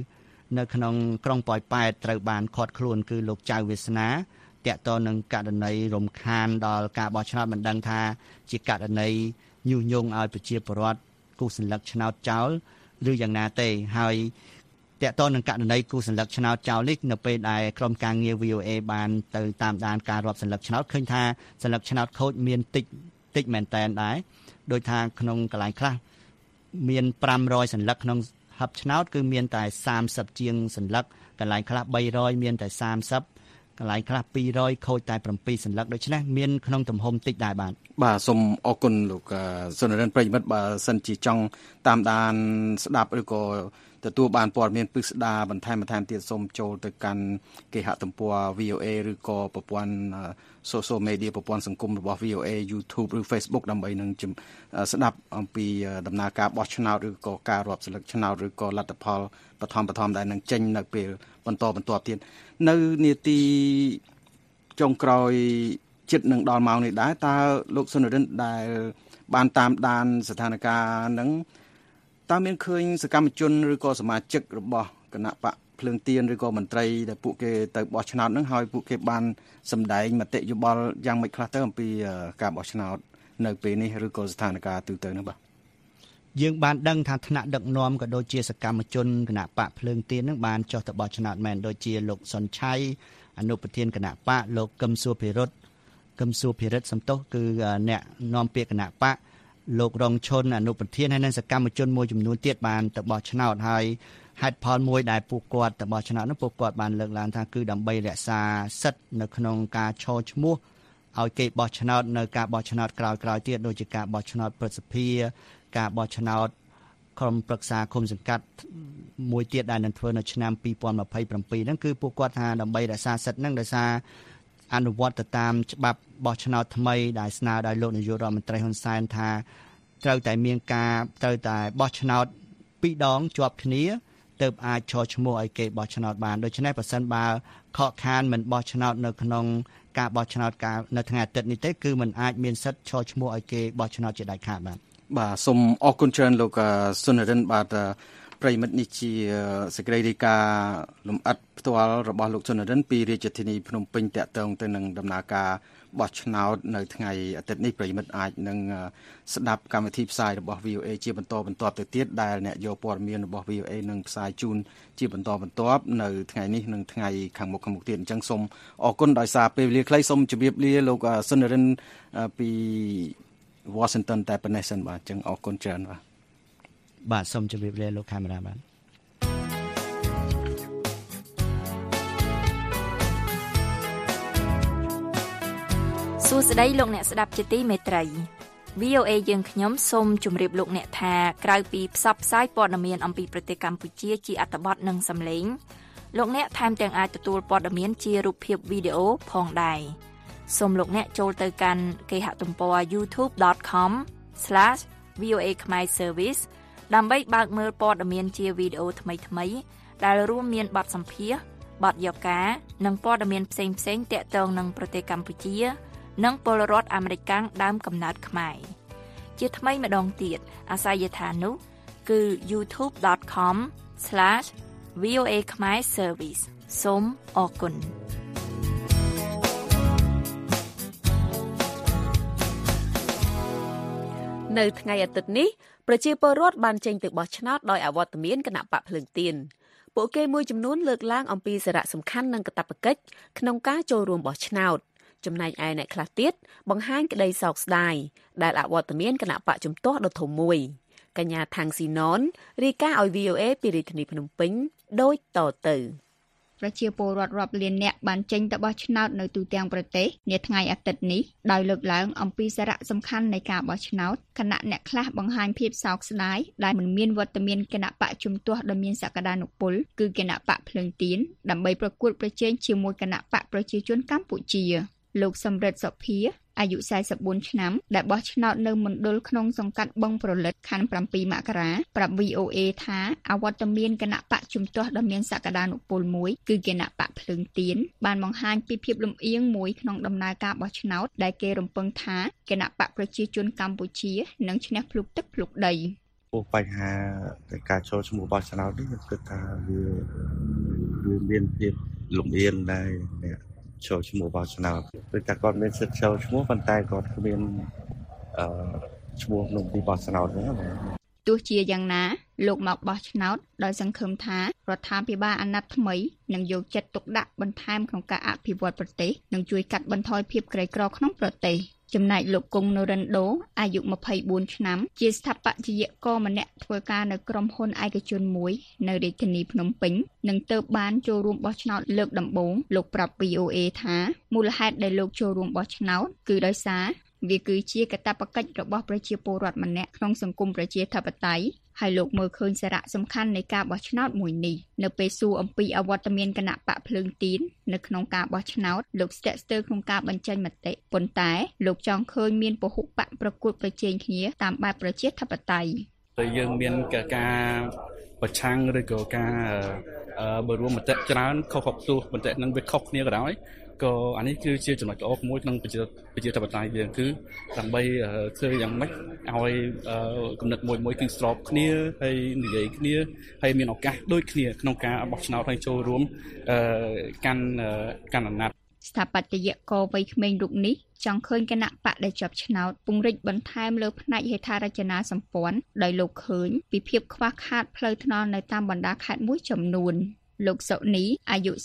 នៅក្នុងក្រុងប៉ោយប៉ែតត្រូវបានឃាត់ខ្លួនគឺលោកចៅវាសនាតាក់ទងនឹងករណីរំខានដល់ការបោះឆ្នោតមិនដឹងថាជាករណីញុះញង់ឲ្យប្រជាពលរដ្ឋគូសញ្ញលឹកឆ្នោតចោលឬយ៉ាងណាទេហើយតាក់ទងនឹងករណីគូសញ្ញលឹកឆ្នោតចោលនេះនៅពេលដែលក្រុមការងារ VOA បានទៅតាមដានការរាប់សញ្ញលឹកឆ្នោតឃើញថាសញ្ញលឹកឆ្នោតខូចមានតិចមែនតែនដែរដោយថាក្នុងកន្លែងខ្លះមាន500សញ្ញលឹកក្នុងហັບឆ្នោតគឺមានតែ30ជាងសញ្ញលឹកកន្លែងខ្លះ300មានតែ30កន្លែងខ្លះ200ខូចតែ7សញ្ញលឹកដូច្នេះមានក្នុងទំហំតិចដែរបាទសូមអរគុណលោកសុនរិនប្រិយមិត្តបើសិនជាចង់តាមដានស្ដាប់ឬក៏ទទួលបានព័ត៌មានពិស្ដារបន្ថែមទៀតសូមចូលទៅកាន់គេហទំព័រ VOA ឬក៏ប្រព័ន្ធ social media ប្រព័ន្ធសង្គមរបស់ VOA YouTube ឬ Facebook ដើម្បីនឹងស្ដាប់អំពីដំណើរការបោះឆ្នោតឬក៏ការរាប់សន្លឹកឆ្នោតឬក៏លទ្ធផលបឋមដែលនឹងចេញនៅពេលបន្តទៀតនៅនាទីចុងក្រោយជិតនឹងដល់ម៉ោងនេះដែរតើលោកសុនរិនដែលបានតាមដានស្ថានភាពហ្នឹងតើមានឃើញសកម្មជនឬក៏សមាជិករបស់គណៈបកភ្លើងទៀនឬក៏មន្ត្រីដែលពួកគេទៅបោះឆ្នោតហ្នឹងហើយពួកគេបានសម្ដែងមតិយោបល់យ៉ាងម៉េចខ្លះទៅអំពីការបោះឆ្នោតនៅពេលនេះឬក៏ស្ថានភាពទូទៅហ្នឹងបាទយើងបានដឹងថាថ្នាក់ដឹកនាំក៏ដូចជាសកម្មជនគណៈបកភ្លើងទៀនហ្នឹងបានចុះទៅបោះឆ្នោតមែនដូចជាលោកសុនឆៃអនុប្រធានគណៈបកលោកកឹមសុភិរិទ្ធសំទោសគឺអ្នកនាំពាក្យគណៈបកលោករងឈុនអនុប្រធានហើយនិងសកម្មជនមួយចំនួនទៀតបានទៅបោះឆ្នោតហើយហេតុផលមួយដែលពួកគាត់ទៅបោះឆ្នោតនោះពួកគាត់បានលើកឡើងថាគឺដើម្បីរក្សាសិទ្ធិនៅក្នុងការឈរឈ្មោះឲ្យគេបោះឆ្នោតនៅការបោះឆ្នោតក្រោយៗទៀតដូចជាការបោះឆ្នោតព្រឹទ្ធសភាការបោះឆ្នោតក្រុមប្រឹក្សាគុំសង្កាត់មួយទៀតដែលនឹងធ្វើនៅឆ្នាំ2027ហ្នឹងគឺពួកគាត់ថាដើម្បីរក្សាសិទ្ធិហ្នឹងដោយសារអនុវត្តទៅតាមច្បាប់បោះឆ្នោតថ្មីដែលស្នើដោយលោកនាយករដ្ឋមន្ត្រីហ៊ុនសែនថាត្រូវតែបោះឆ្នោត2ដងជាប់គ្នាទើបអាចឈរឈ្មោះឲ្យគេបោះឆ្នោតបានដូច្នេះប្រសិនបើខកខានមិនបោះឆ្នោតនៅក្នុងការបោះឆ្នោតនៅថ្ងៃអាទិត្យនេះទេគឺមិនអាចមានសិទ្ធិឈរឈ្មោះឲ្យគេបោះឆ្នោតជាដាច់ខាតបាទសូមអរគុណច្រើនលោកសុនរិនបាទប្រិមិត្តនេះជាសេចក្តីរាយការណ៍លម្អិតផ្ទាល់របស់លោកសុនរិនពីរាជធានីភ្នំពេញតាក់ទងទៅនឹងដំណើរការបោះឆ្នោតនៅថ្ងៃអាទិត្យនេះប្រិមិត្តអាចនឹងស្ដាប់កម្មវិធីផ្សាយរបស់ VOA ជាបន្តទៅទៀតដែលអ្នកយកព័ត៌មានរបស់ VOA នឹងផ្សាយជូនជាបន្តនៅថ្ងៃនេះនិងថ្ងៃខាងមុខទៀតអញ្ចឹងសូមអរគុណដោយសារពេលវេលាខ្លីសូមជម្រាបលាលោកសុនរិនពី Washington តែប៉ុណ្ណេះសិនបាទអញ្ចឹងអរគុណច្រើនបាទសូមជម្រាបលាលោកកាមេរ៉ាបានសួស្តីលោកអ្នកស្ដាប់ជាទីមេត្រី VOA យើងខ្ញុំសូមជម្រាបលោកអ្នកថាក្រៅពីផ្សព្វផ្សាយព័ត៌មានអំពីប្រទេសកម្ពុជាជាអត្ថបទនិងសំឡេងលោកអ្នកថែមទាំងអាចទទួលព័ត៌មានជារូបភាពវីដេអូផងដែរសូមលោកអ្នកចូលទៅកាន់គេហទំព័រ youtube.com/VOA Khmer Service ដើម្បីបើកមើលព័ត៌មានជាវីដេអូថ្មីៗដែលរួមមានបទសម្ភាសន៍បទយកការនិងព័ត៌មានផ្សេងៗទាក់ទងនឹងប្រទេសកម្ពុជានិងពលរដ្ឋអាមេរិកដើមកំណើតខ្មែរជាថ្មីម្ដងទៀតអាសយដ្ឋាននោះគឺ youtube.com/VOA Khmer Service សូមអរគុណនៅថ្ងៃអាទិត្យនេះប្រជាពលរដ្ឋបានចេញទៅបោះឆ្នោតដោយអវត្តមានគណៈបកភ្លើងទៀនពួកគេមួយចំនួនលើកឡើងអំពីសារៈសំខាន់និងកាតព្វកិច្ចក្នុងការចូលរួមបោះឆ្នោតចំណែកឯអ្នកខ្លះទៀតបង្ហាញក្តីសោកស្ដាយដែលអវត្តមានគណៈបកជំទាស់ដ៏ធំមួយកញ្ញាថាំងស៊ីណនរាយការណ៍ឲ្យ VOA ពីរាជធានីភ្នំពេញដូចតទៅប្រជាពលរដ្ឋរាប់លាននាក់បានចេញទៅបោះឆ្នោតនៅទូទាំងប្រទេសនាថ្ងៃអាទិត្យនេះដោយលើកឡើងអំពីសារៈសំខាន់នៃការបោះឆ្នោតគណៈអ្នកខ្លះបង្ហាញភាពសោកស្ដាយដែលមិនមានវត្តមានគណៈបកជំទាស់ដ៏មានសក្តានុពលគឺគណៈបកភ្លើងទៀនដើម្បីប្រកួតប្រជែងជាមួយគណៈបកប្រជាជនកម្ពុជាលោកសំរិទ្ធសុភាអាយុ44ឆ្នាំដែលបោះឆ្នោតនៅមណ្ឌលក្នុងសង្កាត់បឹងប្រលិតខណ្ឌ7មករាប្រាប់ VOA ថាអវត្តមានគណៈបកជំទាស់ដ៏មានសក្តានុពលមួយគឺគណៈបកភ្លើងទៀនបានបង្ហាញពីភាពលំអៀងមួយក្នុងដំណើរការបោះឆ្នោតដែលគេរំពឹងថាគណៈបកប្រជាជនកម្ពុជានឹងឈ្នះភ្លុកទឹកភ្លុកដីពោះបញ្ហាការចូលឈ្មោះបោះឆ្នោតនេះគឺថាវាមានភាពលំអៀងដែរអ្នកចូលឈ្មោះបោះឆ្នោតគឺថាគាត់មានសិទ្ធិចូលឈ្មោះប៉ុន្តែគាត់គ្មានឈ្មោះក្នុងទីបោះឆ្នោតហ្នឹងណាទោះជាយ៉ាងណាលោកមកបោះឆ្នោតដោយសង្ឃឹមថារដ្ឋាភិបាលអាណត្តិថ្មីនឹងយកចិត្តទុកដាក់បន្ថែមក្នុងការអភិវឌ្ឍប្រទេសនិងជួយកាត់បន្ថយភាពក្រីក្រក្នុងប្រទេសចំណែកលោកគង់នរិនដូអាយុ24ឆ្នាំជាស្ថាបត្យករម្នាក់ធ្វើការនៅក្រុមហ៊ុនឯកជនមួយនៅរាជធានីភ្នំពេញនឹងទៅបានចូលរួមបោះឆ្នោតលើកដំបូងលោកប្រាប់ VOA ថាមូលហេតុដែលលោកចូលរួមបោះឆ្នោតគឺដោយសារវាគឺជាកាតព្វកិច្ចរបស់ប្រជាពលរដ្ឋម្នាក់ក្នុងសង្គមប្រជាធិបតេយ្យហើយលោកមើលឃើញសារៈសំខាន់នៃការបោះឆ្នោតមួយនេះនៅពេលសួរអំពីអវត្តមានគណៈបកភ្លើងទៀននៅក្នុងការបោះឆ្នោតលោកស្ទាក់ស្ទើរក្នុងការបញ្ចេញមតិប៉ុន្តែលោកចង់ឃើញមានពហុបកប្រកួតប្រជែងគ្នាតាមបែបប្រជាធិបតេយ្យតែយើងមានការប្រឆាំងឬក៏ការបើរួមមតិច្រើនខុសៗទោះមតិនឹងវាខុសគ្នាក៏ដោយក៏អានេះគឺជាចំណុចល្អមួយក្នុងប្រជាធិបតេយ្យយើងគឺដើម្បីធ្វើយ៉ាងម៉េចឲ្យគំនិតមួយគឺស្របគ្នាហើយនិយាយគ្នាហើយមានឱកាសដូចគ្នាក្នុងការបោះឆ្នោតហើយចូលរួមកាន់អាណត្តិស្ថាបត្យករវ័យក្មេងរូបនេះចង់ឃើញគណៈបកដែលជាប់ឆ្នោតពង្រីកបន្ថែមលើផ្នែកហេដ្ឋារចនាសម្ព័ន្ធដោយលោកឃើញពីភាពខ្វះខាតផ្លូវថ្នល់នៅតាមបណ្ដាខេត្តមួយចំនួនលោកសុនីអាយុ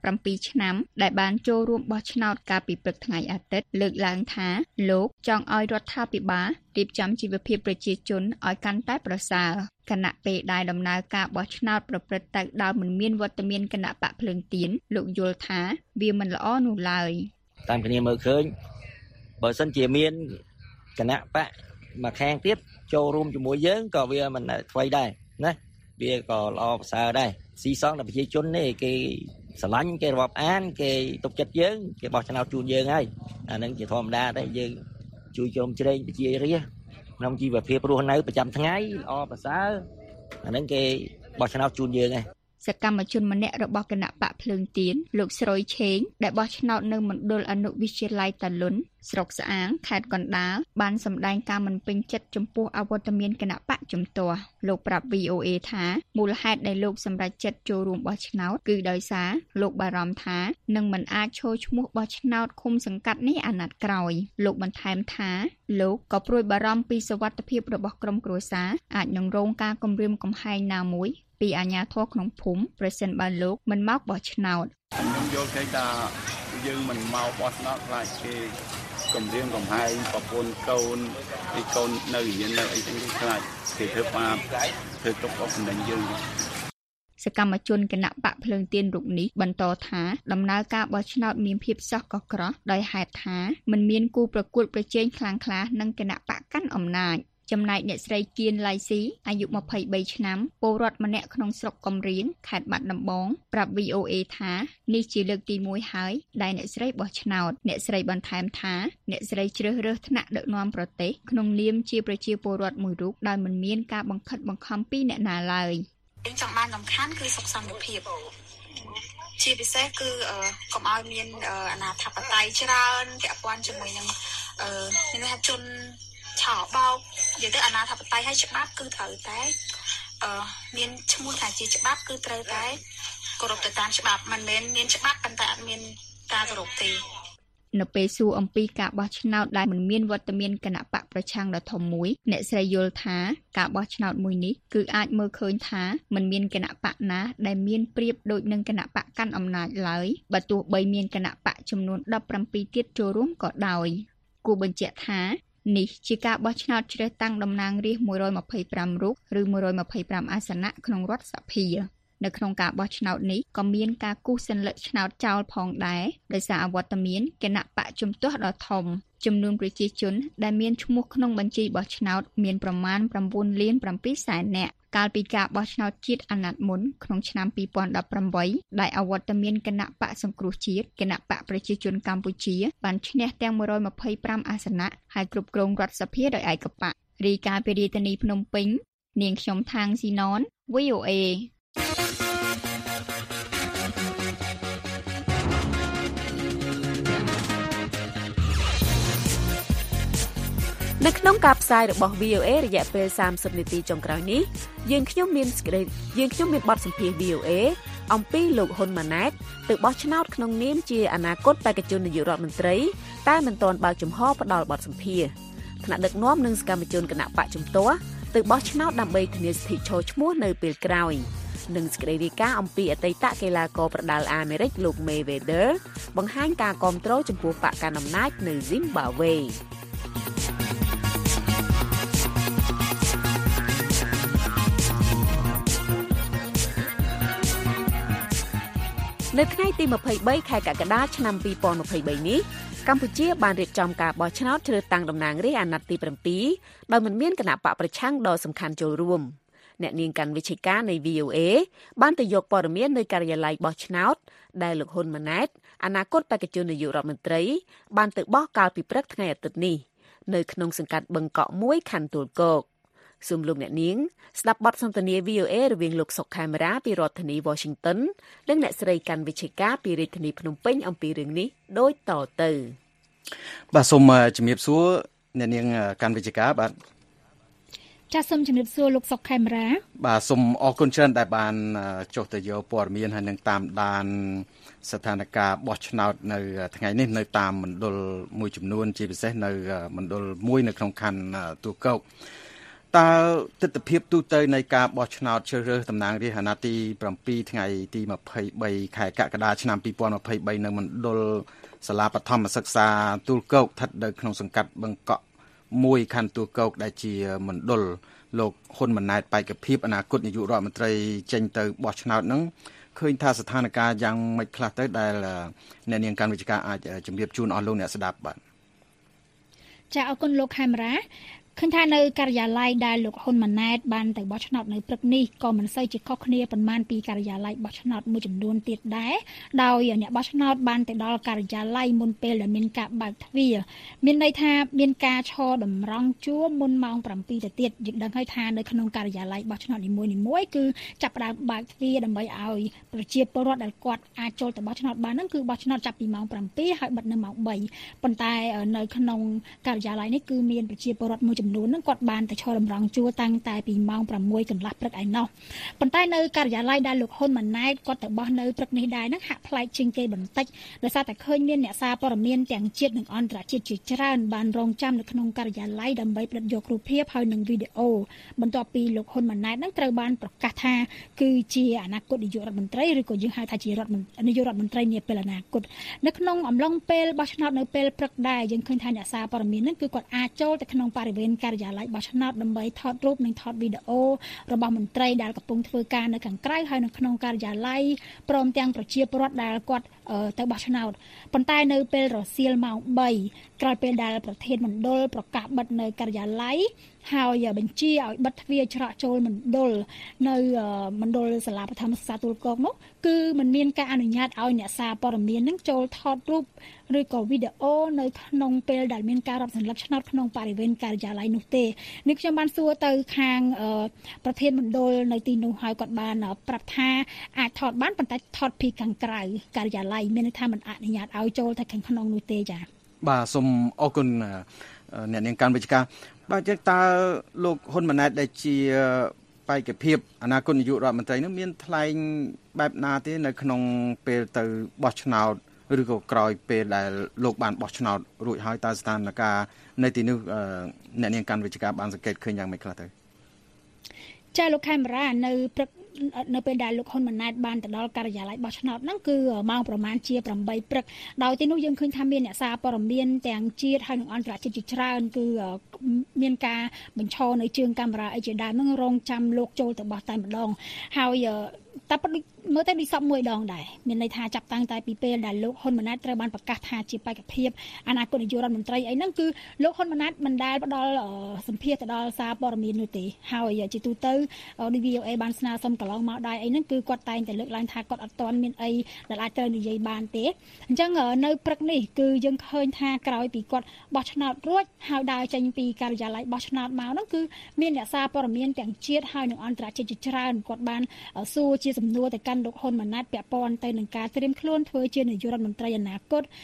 47ឆ្នាំដែលបានចូលរួមបោះឆ្នោតកាលពីព្រឹកថ្ងៃអាទិត្យលើកឡើងថាលោកចង់ឲ្យរដ្ឋាភិបាលរៀបចំជីវភាពប្រជាជនឲ្យកាន់តែប្រសើរគណៈពេលដែលដំណើរការបោះឆ្នោតប្រព្រឹត្តទៅដោយមិនមានវត្តមានគណៈបកភ្លើងទៀនលោកយល់ថាវាមិនល្អនោះឡើយតាមគ្នាមើលឃើញបើសិនជាមានគណៈបកមួយខាងទៀតចូលរួមជាមួយយើងក៏វាមិនថ្មីដែរណាវាក៏ល្អប្រសើរដែរស៊ីសងដល់ប្រជាជននេះគេស្រឡាញ់គេរាប់អានគេទុកចិត្តយើងគេបោះឆ្នោតជូនយើងហើយអានឹងជាធម្មតាដែរយើងជួយជ្រោមជ្រែងប្រជារាស្ត្រក្នុងជីវភាពរស់នៅប្រចាំថ្ងៃល្អប្រសើរអានឹងគេបោះឆ្នោតជូនយើងហើយសកម្មជនម្នាក់របស់គណៈបកភ្លើងទៀនលោកស្រួយឆេងដែលបោះឆ្នោតនៅមណ្ឌលអនុវិទ្យាល័យតាលុនស្រុកស្អាងខេត្តកណ្ដាលបានសម្ដែងការមិនពេញចិត្តចំពោះអវត្តមានគណៈបកជំទាស់លោកប្រាប់ VOA ថាមូលហេតុដែលលោកសម្រេចចិត្តចូលរួមបោះឆ្នោតគឺដោយសារលោកបារម្ភថានឹងមិនអាចឈរឈ្មោះបោះឆ្នោតឃុំសង្កាត់នេះអាណត្តិក្រោយលោកបន្ថែមថាលោកក៏ព្រួយបារម្ភពីសុវត្ថិភាពរបស់ក្រុមគ្រួសារអាចនឹងរងការគំរាមកំហែងណាមួយពីអាជ្ញាធរក្នុងភូមិប្រសិនបើលោកមិនមកបោះឆ្នោតខ្ញុំយល់ឃើញថាយើងមិនមកបោះឆ្នោតខ្លាចគេគំរាមកំហែងប្រពន្ធកូនពីកូននៅរៀននៅអីទាំងនេះខ្លាចគេធ្វើបាបធ្វើទុកអស់នឹងយើងសកម្មជនគណៈបកភ្លើងទៀនរូបនេះបន្តថាដំណើរការបោះឆ្នោតមានភាពសោះកក្រោះដោយហេតុថាមិនមានគូប្រកួតប្រជែងខ្លាំងក្លានឹងគណៈបកកាន់អំណាចចំណែកអ្នកស្រីគៀនឡៃស៊ីអាយុ23ឆ្នាំពលរដ្ឋម្នាក់ក្នុងស្រុកកំរៀងខេត្តបាត់ដំបងប្រាប់ VOA ថានេះជាលើកទី1ហើយដែលអ្នកស្រីបោះឆ្នោតអ្នកស្រីបន្ថែមថាអ្នកស្រីជ្រើសរើសថ្នាក់ដឹកនាំប្រទេសក្នុងនាមជាប្រជាពលរដ្ឋមួយរូបដោយមិនមានការបង្ខិតបង្ខំពីអ្នកណាឡើយចង់បានសំខាន់គឺសុខសន្តិភាពជាពិសេសគឺកុំឲ្យមានអាណាធិបតេយ្យច្រើនពាក់ព័ន្ធជាមួយនឹងមានថាជនឆោបោកនិយាយទៅអាណាធិបតេយ្យឲ្យច្បាប់គឺត្រូវតែមានឈ្មោះថាជាច្បាប់គឺត្រូវតែគោរពទៅតាមច្បាប់មិនមែនមានច្បាប់ប៉ុន្តែអត់មានការគោរពទេនៅពេលសួរអំពីការបោះឆ្នោតដែលមិនមានវត្តមានគណៈបកប្រឆាំងដ៏ធំមួយអ្នកស្រីយល់ថាការបោះឆ្នោតមួយនេះគឺអាចមើលឃើញថាមិនមានគណៈបកណាដែលមានប្រៀបដូចនឹងគណៈបកកាន់អំណាចឡើយបើទោះបីមានគណៈបកចំនួន17ទៀតចូលរួមក៏ដោយគូបញ្ជាក់ថានេះជាការបោះឆ្នោតជ្រើសតាំងតំណាងរាស្ត្រ125រូបឬ125អាសនៈក្នុងរដ្ឋសភានៅក្នុងការបោះឆ្នោតនេះក៏មានការគូសសញ្ញឆ្នោតចោលផងដែរដោយសារអវត្តមានគណៈបកជំទាស់ដ៏ធំចំនួនប្រជាជនដែលមានឈ្មោះក្នុងបញ្ជីបោះឆ្នោតមានប្រមាណ 9,700,000 នាក់កាលពីការបោះឆ្នោតជាតិអាណត្តិមុនក្នុងឆ្នាំ2018ដែលអវត្តមានគណៈបកសង្គ្រោះជាតិគណៈបកប្រជាជនកម្ពុជាបានឈ្នះទាំង125អាសនៈហើយគ្រប់គ្រងរដ្ឋសភាដោយឯកបករាយការណ៍ពីរាជធានីភ្នំពេញនាងខ្ញុំថាងស៊ីណន VOA នៅក្នុងការផ្សាយរបស់ VOA រយៈពេល30នាទីចុងក្រោយនេះយើងខ្ញុំមានបទសម្ភាសន៍ VOA អំពីលោកហ៊ុនម៉ាណែតទៅបោះឆ្នោតក្នុងនាមជាអនាគតបេក្ខជននាយករដ្ឋមន្ត្រីតែមិនទាន់បើកចំហផ្ដល់បទសម្ភាសន៍ថ្នាក់ដឹកនាំនិងសកម្មជនគណៈបកជំទាស់ទៅបោះឆ្នោតដើម្បីធានាសិទ្ធិឈរឈ្មោះនៅពេលក្រោយនិងសេចក្តីរាយការណ៍អំពីអតីតកីឡាករប្រដាល់អាមេរិកលោក Mayweather បង្ហាញការគាំទ្រចំពោះបកកណ្ដាលអំណាចនៅ Zimbabweនៅថ្ងៃទី23ខែកក្កដាឆ្នាំ2023នេះកម្ពុជាបានរៀបចំការបោះឆ្នោតជ្រើសតាំងតំណាងរាស្ត្រអាណត្តិទី7ដោយមិនមានគណៈបកប្រឆាំងដ៏សំខាន់ចូលរួមអ្នកនាងកាន់វិទ្យាការនៃ VOA បានទៅយកព័ត៌មាននៅការិយាល័យបោះឆ្នោតដែលលោកហ៊ុនម៉ាណែតអនាគតបេក្ខជននាយករដ្ឋមន្ត្រីបានទៅបោះកាលពីព្រឹកថ្ងៃអាទិត្យនេះនៅក្នុងសង្កាត់បឹងកក់1ខណ្ឌទួលគោកសូមលោកអ្នកនាងស្ដាប់បទសន្ទនា VOA រវាងលោកសុកខេមរាពីរដ្ឋធានី Washington និងអ្នកស្រីកាន់វិទ្យាការពីរាជធានីភ្នំពេញអំពីរឿងនេះដូចតទៅបាទសូមជំរាបសួរអ្នកនាងកាន់វិទ្យាការបាទចាសសូមជំរាបសួរលោកសុកខេមរាបាទសូមអរគុណច្រើនដែលបានចុះទៅយកព័ត៌មានហើយនឹងតាមដានស្ថានភាពបោះឆ្នោតនៅថ្ងៃនេះនៅតាមមណ្ឌលមួយចំនួនជាពិសេសនៅមណ្ឌលមួយនៅក្នុងខណ្ឌទួលគោកតើទស្សនវិជ្ជាទូទៅនៃការបោះឆ្នោតជ្រើសរើសតំណាងរាស្ត្រអាណត្តិទី7ថ្ងៃទី23ខែកក្កដាឆ្នាំ2023នៅមណ្ឌលសាលាបឋមសិក្សាទួលគោកស្ថិតនៅក្នុងសង្កាត់បឹងកក់1ខណ្ឌទួលគោកដែលជាមណ្ឌលលោកហ៊ុនម៉ាណែតបេក្ខភាពអនាគតនាយករដ្ឋមន្ត្រីចេញទៅបោះឆ្នោតហ្នឹងឃើញថាស្ថានភាពយ៉ាងម៉េចខ្លះទៅដែលអ្នកនាងកាន់វិទ្យាការអាចជម្រាបជូនអស់លោកអ្នកស្ដាប់បាទចាអរគុណលោកខេមរាឃើញថានៅការិយាល័យដែលលោកហ៊ុនម៉ាណែតបានទៅបោះឆ្នោតនៅព្រឹកនេះក៏មិនសូវជាខុសគ្នាប៉ុន្មានពីការិយាល័យបោះឆ្នោតមួយចំនួនទៀតដែរដោយអ្នកបោះឆ្នោតបានទៅដល់ការិយាល័យមុនពេលដែលមានការបើកទ្វារមានន័យថាមានការឈរតម្រង់ជួរមុនម៉ោង7ទៅទៀតយើងដឹងហើយថានៅក្នុងការិយាល័យបោះឆ្នោតនីមួយៗគឺចាប់ផ្ដើមបើកទ្វារដើម្បីឲ្យប្រជាពលរដ្ឋដែលគាត់អាចចូលទៅបោះឆ្នោតបានហ្នឹងគឺបោះឆ្នោតចាប់ពីម៉ោង7ហើយបិទនៅម៉ោង3ប៉ុន្តែនៅក្នុងការិយាល័យនេះគឺមានប្រជាពលរដ្ឋមួយចំនួននឹងគាត់បានទៅឈរតម្រង់ជួរតាំងតែពីម៉ោង6កន្លះព្រឹកឯណោះប៉ុន្តែនៅការិយាល័យដែលលោកហ៊ុនម៉ាណែតគាត់ទៅបោះនៅព្រឹកនេះដែរនឹងហាក់ប្លែកជាងគេបន្តិចដោយសារតែឃើញមានអ្នកសារព័ត៌មានទាំងជាតិនិងអន្តរជាតិជាច្រើនបានរងចាំនៅក្នុងការិយាល័យដើម្បីផ្ដិតយករូបភាពហើយនិងវីដេអូបន្ទាប់ពីលោកហ៊ុនម៉ាណែតនឹងត្រូវបានប្រកាសថាគឺជាអនាគតនាយករដ្ឋមន្ត្រីឬក៏យើងហៅថាជានាយករដ្ឋមន្ត្រីនាពេលអនាគតនៅក្នុងអំឡុងពេលបោះឆ្នោតនៅពេលព្រឹកដែរយើងឃើញថាអ្នកសារព័ត៌មាននឹងគឺគាត់អាចចូលទៅក្នុងបរិវេណការិយាល័យបោះឆ្នោតដើម្បីថតរូបនិងថតវីដេអូរបស់មន្ត្រីដែលកំពុងធ្វើការនៅខាងក្រៅហើយនៅក្នុងការិយាល័យព្រមទាំងប្រជាពលរដ្ឋដែលគាត់ទៅបោះឆ្នោតប៉ុន្តែនៅពេលរសៀលម៉ោង3ក្រោយពេលដែលប្រធានមណ្ឌលប្រកាសបិទនៅការិយាល័យហើយបញ្ជាឲ្យបិទទ្វារច្រកចូលមណ្ឌលនៅមណ្ឌលសាលាបឋមសិក្សាទួលគោកនោះគឺមិនមានការអនុញ្ញាតឲ្យអ្នកសារព័ត៌មាននឹងចូលថតរូបឬក៏វីដេអូនៅក្នុងពេលដែលមានការរាប់សន្លឹកឆ្នោតក្នុងបរិវេណការិយាល័យនោះទេនេះខ្ញុំបានសួរទៅខាងប្រធានមណ្ឌលនៅទីនោះហើយគាត់បានប្រាប់ថាអាចថតបានប៉ុន្តែថតពីខាងក្រៅការិយាល័យមានន័យថាមិនអនុញ្ញាតឲ្យចូលទៅខាងក្នុងនោះទេចា៎បាទសូមអរគុណអ្នកនាងកាន់វិទ្យាបាទចឹងតើលោកហ៊ុនម៉ាណែតដែលជាបេក្ខភាពអនាគតនាយករដ្ឋមន្ត្រីនោះមានថ្លែងបែបណាទេនៅក្នុងពេលទៅបោះឆ្នោតឬក៏ក្រោយពេលដែលលោកបានបោះឆ្នោតរួចហើយតើស្ថានភាពនៅទីនោះអ្នកនាងកាន់វិទ្យាបានសង្កេតឃើញយ៉ាងម៉េចខ្លះទៅចាលោកខេមរានៅព្រឹកនៅពេលដែលលោកហ៊ុនម៉ាណែតបានទៅដល់ការិយាល័យបោះឆ្នោតហ្នឹងគឺម៉ោងប្រមាណជា8ព្រឹកដោយទីនោះយើងឃើញថាមានអ្នកសារព័ត៌មានទាំងជាតិហើយនិងអន្តរជាតិជាច្រើនគឺមានការបញ្ឈរនៅជើងកាមេរ៉ាអីជាដើមហ្នឹងរងចាំលោកចូលទៅបោះតែម្ដងហើយតែប៉ុន្តែមើលទៅដូចសពមួយដងដែរមានន័យថាចាប់តាំងតែពីពេលដែលលោកហ៊ុនម៉ាណែតត្រូវបានប្រកាសថាជាបេក្ខភាពអនាគតនាយករដ្ឋមន្ត្រីអីហ្នឹងគឺលោកហ៊ុនម៉ាណែតមិនដែលផ្ដល់សម្ភារទៅដល់សារព័ត៌មាននោះទេហើយជាទូទៅ VOA បានស្នើសុំកន្លងមកដែរអីហ្នឹងគឺគាត់តែងតែលើកឡើងថាគាត់អត់ទាន់មានអីដែលអាចត្រូវនិយាយបានទេអញ្ចឹងនៅព្រឹកនេះគឺយើងឃើញថាក្រោយពីគាត់បោះឆ្នោតរួចហើយដើរចេញពីការិយាល័យបោះឆ្នោតមកហ្នឹងគឺមានអ្នកសារព័ត៌មានទាំងជាតិហើយនិងអន្តរជាតិជាច្រើនគាត់បានសួរជាសំណួរទៅកាន់លោកហ៊ុនម៉ាណែតពាក់ព័ន្ធទៅនឹងការត្រៀមខ្លួនធ្វើជានាយករដ្ឋមន្ត្រីអនាគត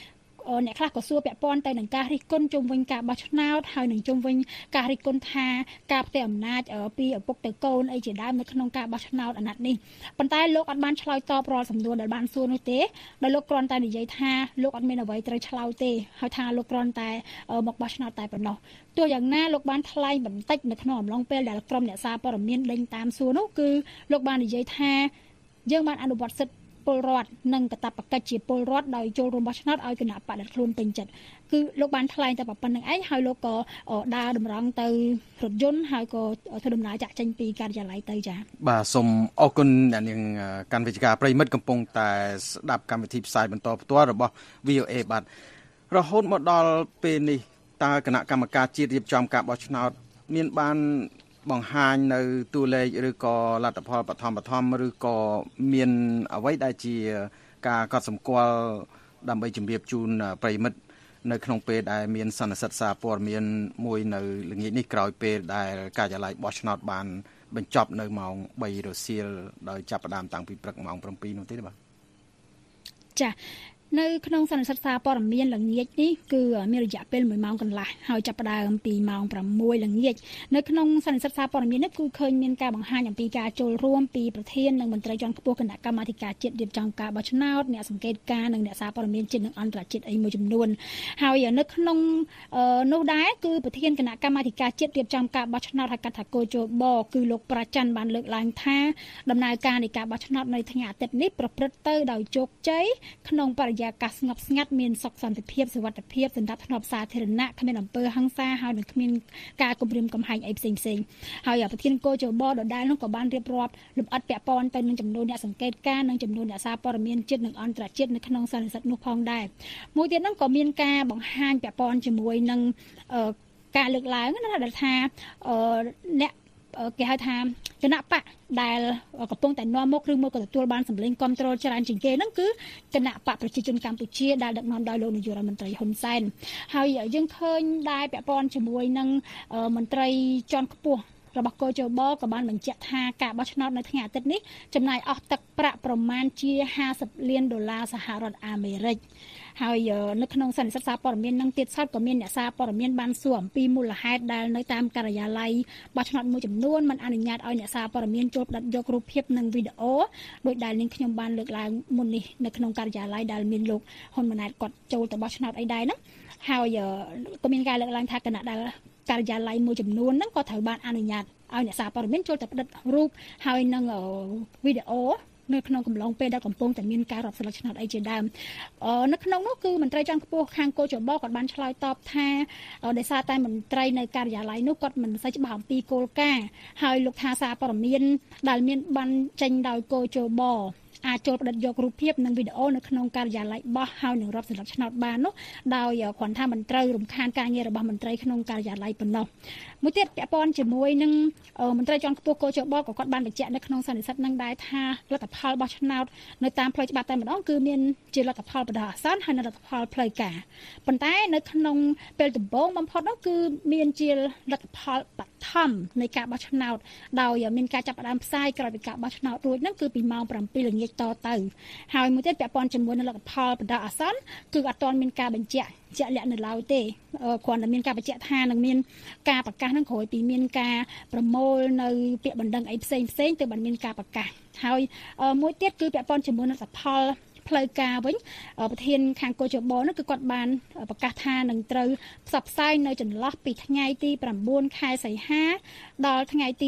អ្នកខ្លះក៏សួរពាក់ព័ន្ធទៅនឹងការរិះគន់ជុំវិញការបោះឆ្នោតហើយនឹងជុំវិញការរិះគន់ថាការផ្ទេរអំណាចពីឪពុកទៅកូនអីជាដើមនៅក្នុងការបោះឆ្នោតអាណត្តិនេះប៉ុន្តែលោកអត់បានឆ្លើយតបរាល់សំណួរដែលបានសួរនោះទេដោយលោកគ្រាន់តែនិយាយថាលោកអត់មានអ្វីត្រូវឆ្លើយទេហើយថាលោកគ្រាន់តែមកបោះឆ្នោតតែប៉ុណ្ណោះទោះយ៉ាងណាលោកបានថ្លែងបន្តិចនៅក្នុងអំឡុងពេលដែលក្រុមអ្នកសារព័ត៌មានដេញតាមសួរនោះគឺលោកបាននិយាយថាយើងបានអនុវត្តសិទ្ធិពលរដ្ឋនិងកាតព្វកិច្ចជាពលរដ្ឋដោយចូលរួមបោះឆ្នោតឲ្យគណៈបកខ្លួនពេញចិត្តគឺលោកបានថ្លែងតែប៉ុណ្្នឹងឯងហើយលោកក៏ដើរតម្រង់ទៅរថយន្តហើយក៏ធ្វើដំណើរចាក់ចេញពីការិយាល័យទៅចា៎បាទសូមអរគុណអ្នកនាងកាន់វិទ្យាប្រិមិត្តកំពុងតែស្ដាប់កម្មវិធីផ្សាយបន្តផ្ទាល់របស់ VOA បាទរហូតមកដល់ពេលនេះតើគណៈកម្មការជាតិរៀបចំការបោះឆ្នោតមានបានបង្ហាញនៅតួលេខឬក៏លទ្ធផលបឋមឬក៏មានអ្វីដែលជាការកត់សម្គាល់ដើម្បីជម្រាបជូនប្រិមិត្តនៅក្នុងពេលដែលមានសន្និសីទសារព័ត៌មានមួយនៅល្ងាចនេះក្រោយពេលដែលការិយាល័យបោះឆ្នោតបានបញ្ចប់នៅម៉ោង3រសៀលដោយចាប់ផ្ដើមតាំងពីព្រឹកម៉ោង7នោះទេបាទចានៅក្នុងសន្និសីទសារព័ត៌មានល្ងាចនេះគឺមានរយៈពេល1ម៉ោងកន្លះហើយចាប់ផ្ដើមពីម៉ោង6ល្ងាចនៅក្នុងសន្និសីទសារព័ត៌មាននេះគឺឃើញមានការបង្ហាញអំពីការចូលរួមពីប្រធាននិងមន្ត្រីជាន់ខ្ពស់គណៈកម្មាធិការជាតិរៀបចំការបោះឆ្នោតអ្នកសង្កេតការណ៍និងអ្នកសារព័ត៌មានជាតិនិងអន្តរជាតិអីមួយចំនួនហើយនៅក្នុងនោះដែរគឺប្រធានគណៈកម្មាធិការជាតិរៀបចំការបោះឆ្នោតហៅកាត់ថាកោជបគឺលោកប្រាច័ន្ទបានលើកឡើងថាដំណើរការនៃការបោះឆ្នោតនៅថ្ងៃអាទិត្យនេះប្រព្រឹត្តទៅដោយជោគជ័យក្នុងបរិយាកាសស្ងប់ស្ងាត់មានសុខសន្តិភាពសុវត្ថិភាពសម្រាប់ធ្នាប់សាធារណៈគ្មានអំពើហិង្សាហើយនឹងគ្មានការគំរាមកំហែងអីផ្សេងហើយប្រធានកោជបដដែលនោះក៏បានរៀបរាប់លម្អិតពាក់ព័ន្ធទៅនឹងចំនួនអ្នកសង្កេតការណ៍និងចំនួនអ្នកសារព័ត៌មានជាតិនិងអន្តរជាតិនៅក្នុងសន្និសីទនោះផងដែរមួយទៀតហ្នឹងក៏មានការបង្ហាញពាក់ព័ន្ធជាមួយនឹងការលើកឡើងណាថាអ្នកគេហៅថាគណៈបកដែលកំពុងតែនាំមកឬមួយក៏ទទួលបានសម្លេងគ្រប់គ្រងច្រើនជាងគេហ្នឹងគឺគណៈបកប្រជាជនកម្ពុជាដែលដឹកនាំដោយលោកនាយករដ្ឋមន្ត្រីហ៊ុនសែនហើយយើងឃើញដែរពាក់ព័ន្ធជាមួយនឹងមន្ត្រីជាន់ខ្ពស់របស់កោជបក៏បានបញ្ជាក់ថាការបោះឆ្នោតនៅថ្ងៃអាទិត្យនេះចំណាយអស់ទឹកប្រាក់ប្រមាណជា$50 លានសហរដ្ឋអាមេរិកហើយនៅក្នុងសន្និសីទសារព័ត៌មាននឹងទៀតសោតក៏មានអ្នកសារព័ត៌មានបានសួរអំពីមូលហេតុដែលនៅតាមការិយាល័យបោះឆ្នោតមួយចំនួនមិនអនុញ្ញាតឲ្យអ្នកសារព័ត៌មានចូលផ្ដិតយករូបភាពនិងវីដេអូដោយដែលនាងខ្ញុំបានលើកឡើងមុននេះនៅក្នុងការិយាល័យដែលមានលោកហ៊ុនម៉ាណែតគាត់ចូលទៅបោះឆ្នោតអីដែរហ្នឹងហើយក៏មានការលើកឡើងថាគណៈដែលការិយាល័យមួយចំនួនហ្នឹងក៏ត្រូវបានអនុញ្ញាតឲ្យអ្នកសារព័ត៌មានចូលទៅផ្ដិតរូបហើយនឹងវីដេអូនៅក្នុងកំឡុងពេលដែលកំពុងតែមានការរាប់ស្លឹកឆ្នោតអីជាដើមនៅក្នុងនោះគឺមន្ត្រីជាន់ខ្ពស់ខាងកោជបគាត់បានឆ្លើយតបថាដោយសារតែមន្ត្រីនៅការិយាល័យនោះគាត់មិនសូវច្បាស់អំពីគោលការណ៍ហើយលោកថាសារព័ត៌មានដែលមានបានចេញដោយកោជបអាចចូលផ្ដិតយករូបភាពនិងវីដេអូនៅក្នុងការិយាល័យបោះហើយនឹងរាប់ស្លឹកឆ្នោតបាននោះដោយគ្រាន់ថាមិនត្រូវរំខានការងាររបស់មន្ត្រីក្នុងការិយាល័យប៉ុណ្ណោះមួយទៀតពាក់ព័ន្ធជាមួយនឹងមន្ត្រីជាន់ខ្ពស់កោជបក៏គាត់បានបញ្ជាក់នៅក្នុងសន្និសីទនឹងដែរថាលទ្ធផលបោះឆ្នោតនៅតាមផ្លូវច្បាប់តែម្ដងគឺមានជាលទ្ធផលបដិអាសន្នហើយនិងលទ្ធផលផ្លូវការប៉ុន្តែនៅក្នុងពេលដំបូងបំផុតនោះគឺមានជាលទ្ធផលបឋមនៃការបោះឆ្នោតដោយមានការចាប់ផ្ដើមផ្សាយក្រោយពីការបោះឆ្នោតរួចហ្នឹងគឺពីម៉ោង7ល្ងាចតទៅហើយមួយទៀតពាក់ព័ន្ធជាមួយនឹងលទ្ធផលបដិអាសន្នគឺអត់ទាន់មានការបញ្ជាក់ជាក់លាក់នៅឡើយទេគ្រាន់តែមានការបញ្ជាក់ថានឹងមានការប្រកាសនឹងក្រោយពីមានការប្រមូលនៅពាក្យបណ្ដឹងអីផ្សេងទៅបានមានការប្រកាសហើយមួយទៀតគឺពាក់ព័ន្ធជាមួយនឹងលទ្ធផលផ្លូវការវិញប្រធានខាងកោជបនោះគឺគាត់បានប្រកាសថានឹងត្រូវផ្សព្វផ្សាយនៅចន្លោះពីថ្ងៃទី9ខែសីហាដល់ថ្ងៃទី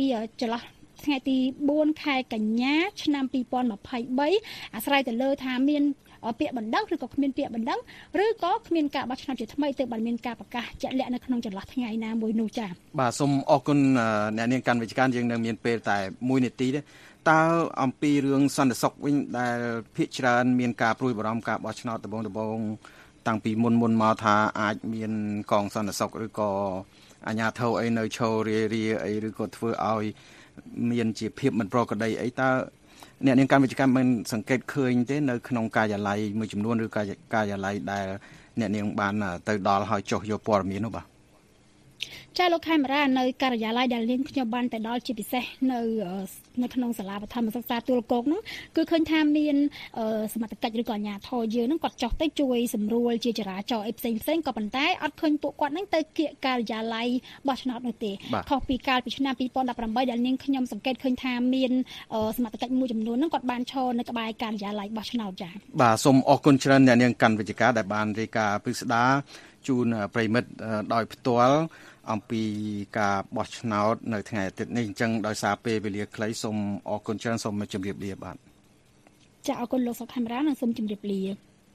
4ខែកញ្ញាឆ្នាំ2023អាស្រ័យទៅលើថាមានពាក្យបណ្ដឹងឬក៏គ្មានពាក្យបណ្ដឹងឬក៏គ្មានការបោះឆ្នោតជាថ្មីទើបបានមានការប្រកាសជាក់លាក់នៅក្នុងចន្លោះថ្ងៃណាមួយនោះចា៎បាទសូមអរគុណអ្នកនាងកាន់វិជ្ជាយើងនៅមានពេលតែ1នាទីទេតើអំពីរឿងសន្តិសុខវិញដែលភាគច្រើនមានការព្រួយបារម្ភការបោះឆ្នោតដំបូងតាំងពីមុនមកថាអាចមានកងសន្តិសុខឬក៏អាជ្ញាធរអីនៅឈររាអីឬក៏ធ្វើឲ្យមានជាភាពមិនប្រក្រតីអីតើអ្នកនាងកម្មវិជ្ជាមិនសង្កេតឃើញទេនៅក្នុងការិយាល័យមួយចំនួនឬការិយាល័យដែលអ្នកនាងបានទៅដល់ហើយចុះយកព័ត៌មាននោះបាទចាលោកខេមរានៅការិយាល័យដែលនាងខ្ញុំបានទៅដល់ជាពិសេសនៅក្នុងសាលាបឋមសិក្សាទួលគោកនោះគឺឃើញថាមានសមត្ថកិច្ចឬក៏អាជ្ញាធរយើងហ្នឹងគាត់ចុះទៅជួយសម្រួលជាចរាចរណ៍អីផ្សេងក៏ប៉ុន្តែអត់ឃើញពួកគាត់ហ្នឹងទៅគៀកការិយាល័យបោះឆ្នោតនោះទេខុសពីកាលពីឆ្នាំ2018ដែលនាងខ្ញុំសង្កេតឃើញថាមានសមត្ថកិច្ចមួយចំនួនហ្នឹងគាត់បានឈរនៅក្បែរការិយាល័យបោះឆ្នោតចា៎បាទសូមអរគុណច្រើនអ្នកនាងកាន់វិជ្ជការដែលបានរាយការណ៍ពិស្ដារជូនប្រិមិត្តដោយផ្ទាល់អំពីការបោះឆ្នោតនៅថ្ងៃអាទិត្យនេះអញ្ចឹងដោយសារពេលវេលាខ្លីសូមអរគុណច្រើនសូមជម្រាបលាបាទចាអរគុណលោកសុខខេមរានិងសូមជម្រាបលា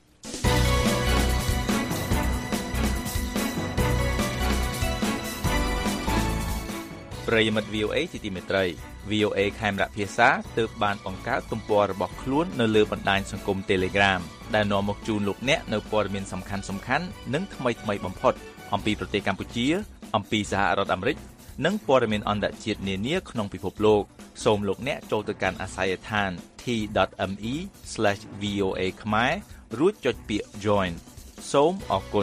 ប្រិយមិត្ត VOA ជាទីមេត្រី VOA ខេមរៈភាសាទើបបានបង្កើតទំព័ររបស់ខ្លួននៅលើបណ្ដាញសង្គម Telegram ដែលនាំមកជូនលោកអ្នកនៅព័ត៌មានសំខាន់ៗនិងថ្មីៗបំផុតអំពីប្រទេសកម្ពុជាអំពីសហរដ្ឋអាមេរិកនិងព័ត៌មានអន្តរជាតិនានាក្នុងពិភពលោកសូមលោកអ្នកចូលទៅកាន់អាស័យដ្ឋាន t.me/voa ខ្មែររួចចុចពាក្យ Join សូមអរគុណ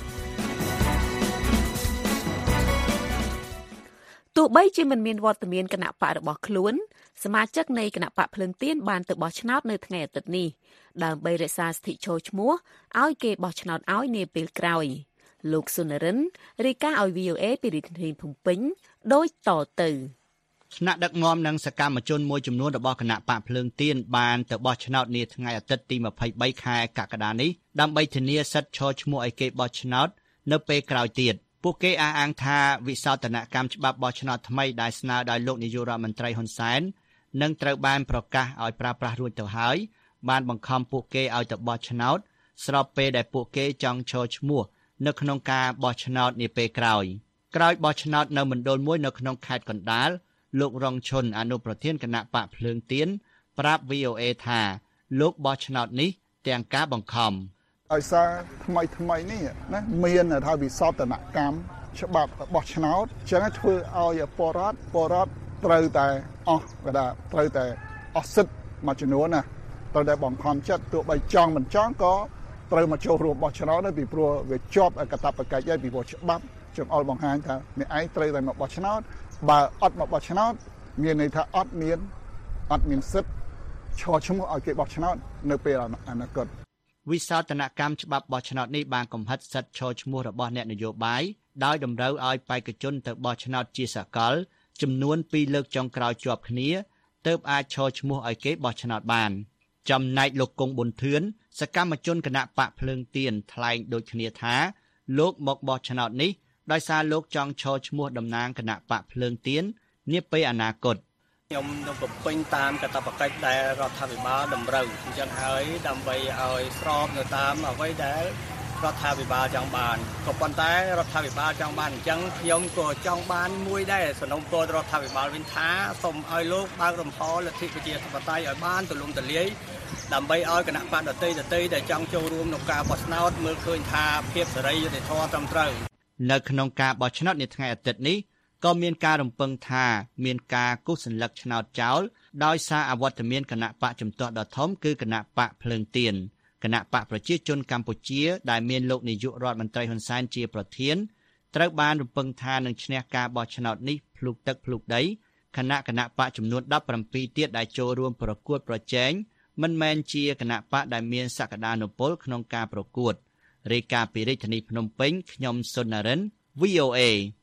ទោះបីជាមិនមានវត្តមានគណៈបករបស់ខ្លួនសមាជិកនៃគណៈបកភ្លើងទៀនបានទៅបោះឆ្នោតនៅថ្ងៃអាទិត្យនេះដើម្បីរក្សាសិទ្ធិចូលឈ្មោះឲ្យគេបោះឆ្នោតឲ្យនាពេលក្រោយលោកសុនរិនរាយការណ៍ឲ្យ VOA ពីរាជធានីភ្នំពេញដូចតទៅថ្នាក់ដឹកនាំនិងសកម្មជនមួយចំនួនរបស់គណៈបកភ្លើងទៀនបានទៅបោះឆ្នោតនាថ្ងៃអាទិត្យទី23ខែកក្កដានេះដើម្បីធានាសិទ្ធិចូលឈ្មោះឲ្យគេបោះឆ្នោតនៅពេលក្រោយទៀតពួកគេអះអាងថាវិសោធនកម្មច្បាប់បោះឆ្នោតថ្មីដែលស្នើដោយលោកនាយករដ្ឋមន្ត្រីហ៊ុនសែននឹងត្រូវបានប្រកាសឲ្យប្រើប្រាស់រួចទៅហើយបានបង្ខំពួកគេឲ្យទៅបោះឆ្នោតស្របពេលដែលពួកគេចង់ចូលឈ្មោះនៅក្នុងការបោះឆ្នោតនាពេលក្រោយបោះឆ្នោតនៅមណ្ឌលមួយនៅក្នុងខេត្តកណ្ដាលលោករងឈុនអនុប្រធានគណៈបកភ្លើងទៀនប្រាប់ VOA ថាលោកបោះឆ្នោតនេះទាំងការបង្ខំឲ្យសារថ្មីនេះណាមានថាវិសោធនកម្មច្បាប់បោះឆ្នោតអញ្ចឹងធ្វើឲ្យពលរដ្ឋត្រូវតែអស់គេថាត្រូវតែអស់សិទ្ធិមួយចំនួនណាត្រូវតែបង្ខំចិត្តទោះបីចង់មិនចង់ក៏ត្រូវមកចូលរួមបោះឆ្នោតដែរពីព្រោះវាជាប់កាតព្វកិច្ចហើយពីព្រោះច្បាប់ចង្អុលបង្ហាញថាអ្នកឯងត្រូវតែមកបោះឆ្នោតបើអត់មកបោះឆ្នោតមានន័យថាអត់មានសិទ្ធិឈរឈ្មោះឲ្យគេបោះឆ្នោតនៅពេលអនាគតវិសោធនកម្មច្បាប់បោះឆ្នោតនេះបានកំហិតសិទ្ធិឈរឈ្មោះរបស់អ្នកនយោបាយដោយតម្រូវឲ្យបេក្ខជនទៅបោះឆ្នោតជាសកលចំនួន2លើកចុងក្រោយជាប់គ្នាទើបអាចឈរឈ្មោះឲ្យគេបោះឆ្នោតបានចំណែកលោកគង់ប៊ុនធឿនសកម្មជនគណៈបកភ្លើងទៀនថ្លែងដូចគ្នាថាលោកមកបោះឆ្នោតនេះដោយសារលោកចង់ឈរឈ្មោះតំណាងគណៈបកភ្លើងទៀននាពេលអនាគតខ្ញុំនឹងបំពេញតាមកាតព្វកិច្ចដែលរដ្ឋាភិបាលតម្រូវអញ្ចឹងហើយដើម្បីឲ្យស្របទៅតាមអ្វីដែលរដ្ឋាភិបាលចង់បានក៏ប៉ុន្តែរដ្ឋាភិបាលចង់បានអញ្ចឹងខ្ញុំក៏ចង់បានមួយដែរសំណុំពររដ្ឋាភិបាលវិញថាសូមឲ្យលោកបើករំហលទ្ធិប្រជាធិបតេយ្យឲ្យបានទូលំទូលាយដើម្បីឲ្យគណៈបកដទៃដែលចង់ចូលរួមក្នុងការបោះឆ្នោតមើលឃើញថាភាពសេរីយុត្តិធម៌ត្រឹមត្រូវនៅក្នុងការបោះឆ្នោតនាថ្ងៃអាទិត្យនេះក៏មានការរំពឹងថាមានការគូសសញ្ញកឆ្នោតចោលដោយសារអវត្តមានគណៈបកជំទាស់ដ៏ធំគឺគណៈបកភ្លើងទៀនគណៈបកប្រជាជនកម្ពុជាដែលមានលោកនាយករដ្ឋមន្ត្រីហ៊ុនសែនជាប្រធានត្រូវបានរំពឹងថានឹងឈ្នះការបោះឆ្នោតនេះភ្លុកទឹកភ្លុកដីគណៈបកចំនួន17ទៀតដែលចូលរួមប្រកួតប្រជែងមិនមែនជាគណៈបកដែលមានសក្តានុពលក្នុងការប្រកួតរាយការណ៍ពីរាជធានីភ្នំពេញខ្ញុំសុននរិន VOA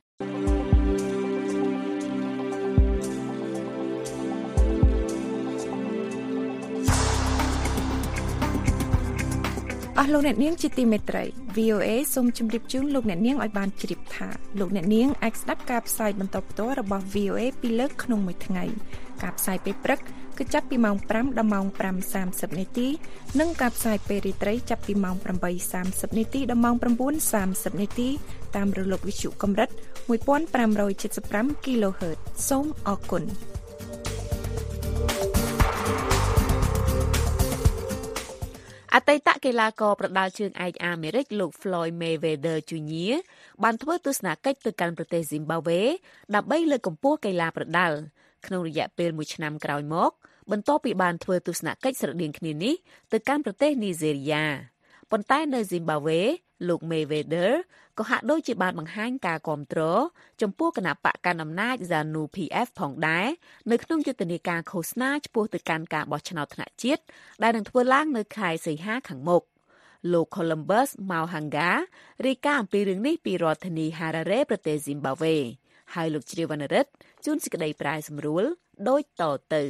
អស់លោកអ្នកនាងជាទីមេត្រី VOA សូមជម្រាបជូនលោកអ្នកនាងឲ្យបានជ្រាបថាលោកអ្នកនាងអាចស្ដាប់ការផ្សាយបន្តផ្ទាល់របស់ VOA ពីរលើកក្នុងមួយថ្ងៃការផ្សាយពេលព្រឹកគឺចាប់ពីម៉ោង 5 ដល់ម៉ោង 5:30 នាទីនិងការផ្សាយពេលរាត្រីចាប់ពីម៉ោង 8:30 នាទីដល់ម៉ោង 9:30 នាទីតាមរលកវិទ្យុកម្រិត 1575 kHz សូមអរគុណអតីតកីឡាករប្រដាល់ជើងឯកអាមេរិកលោក Floyd Mayweather Jr. បានធ្វើទស្សនកិច្ចទៅកាន់ប្រទេស Zimbabwe ដើម្បីលើកកម្ពស់កីឡាប្រដាល់ក្នុងរយៈពេល1ឆ្នាំក្រោយមកបន្ទាប់ពីបានធ្វើទស្សនកិច្ចស្រដៀងគ្នានេះទៅកាន់ប្រទេសនីហ្សេរីយ៉ាប៉ុន្តែនៅ Zimbabwe លោក Mayweather ក៏ហាក់ដូចជាបានបង្ហាញការគាំទ្រចំពោះគណៈបកកណ្ដាលអំណាច ZANU-PF ផងដែរនៅក្នុងយុទ្ធនាការឃោសនាឆ្ពោះទៅកាន់ការបោះឆ្នោតថ្នាក់ជាតិដែលនឹងធ្វើឡើងនៅខែសីហាខាងមុខលោក Columbus Mauhanga រាយការណ៍អំពីរឿងនេះពីរដ្ឋធានី Harare ប្រទេស Zimbabwe ហើយលោកជ្រាវវណ្ណរិទ្ធជួនសេចក្តីប្រាយសម្រួលដូចតទៅ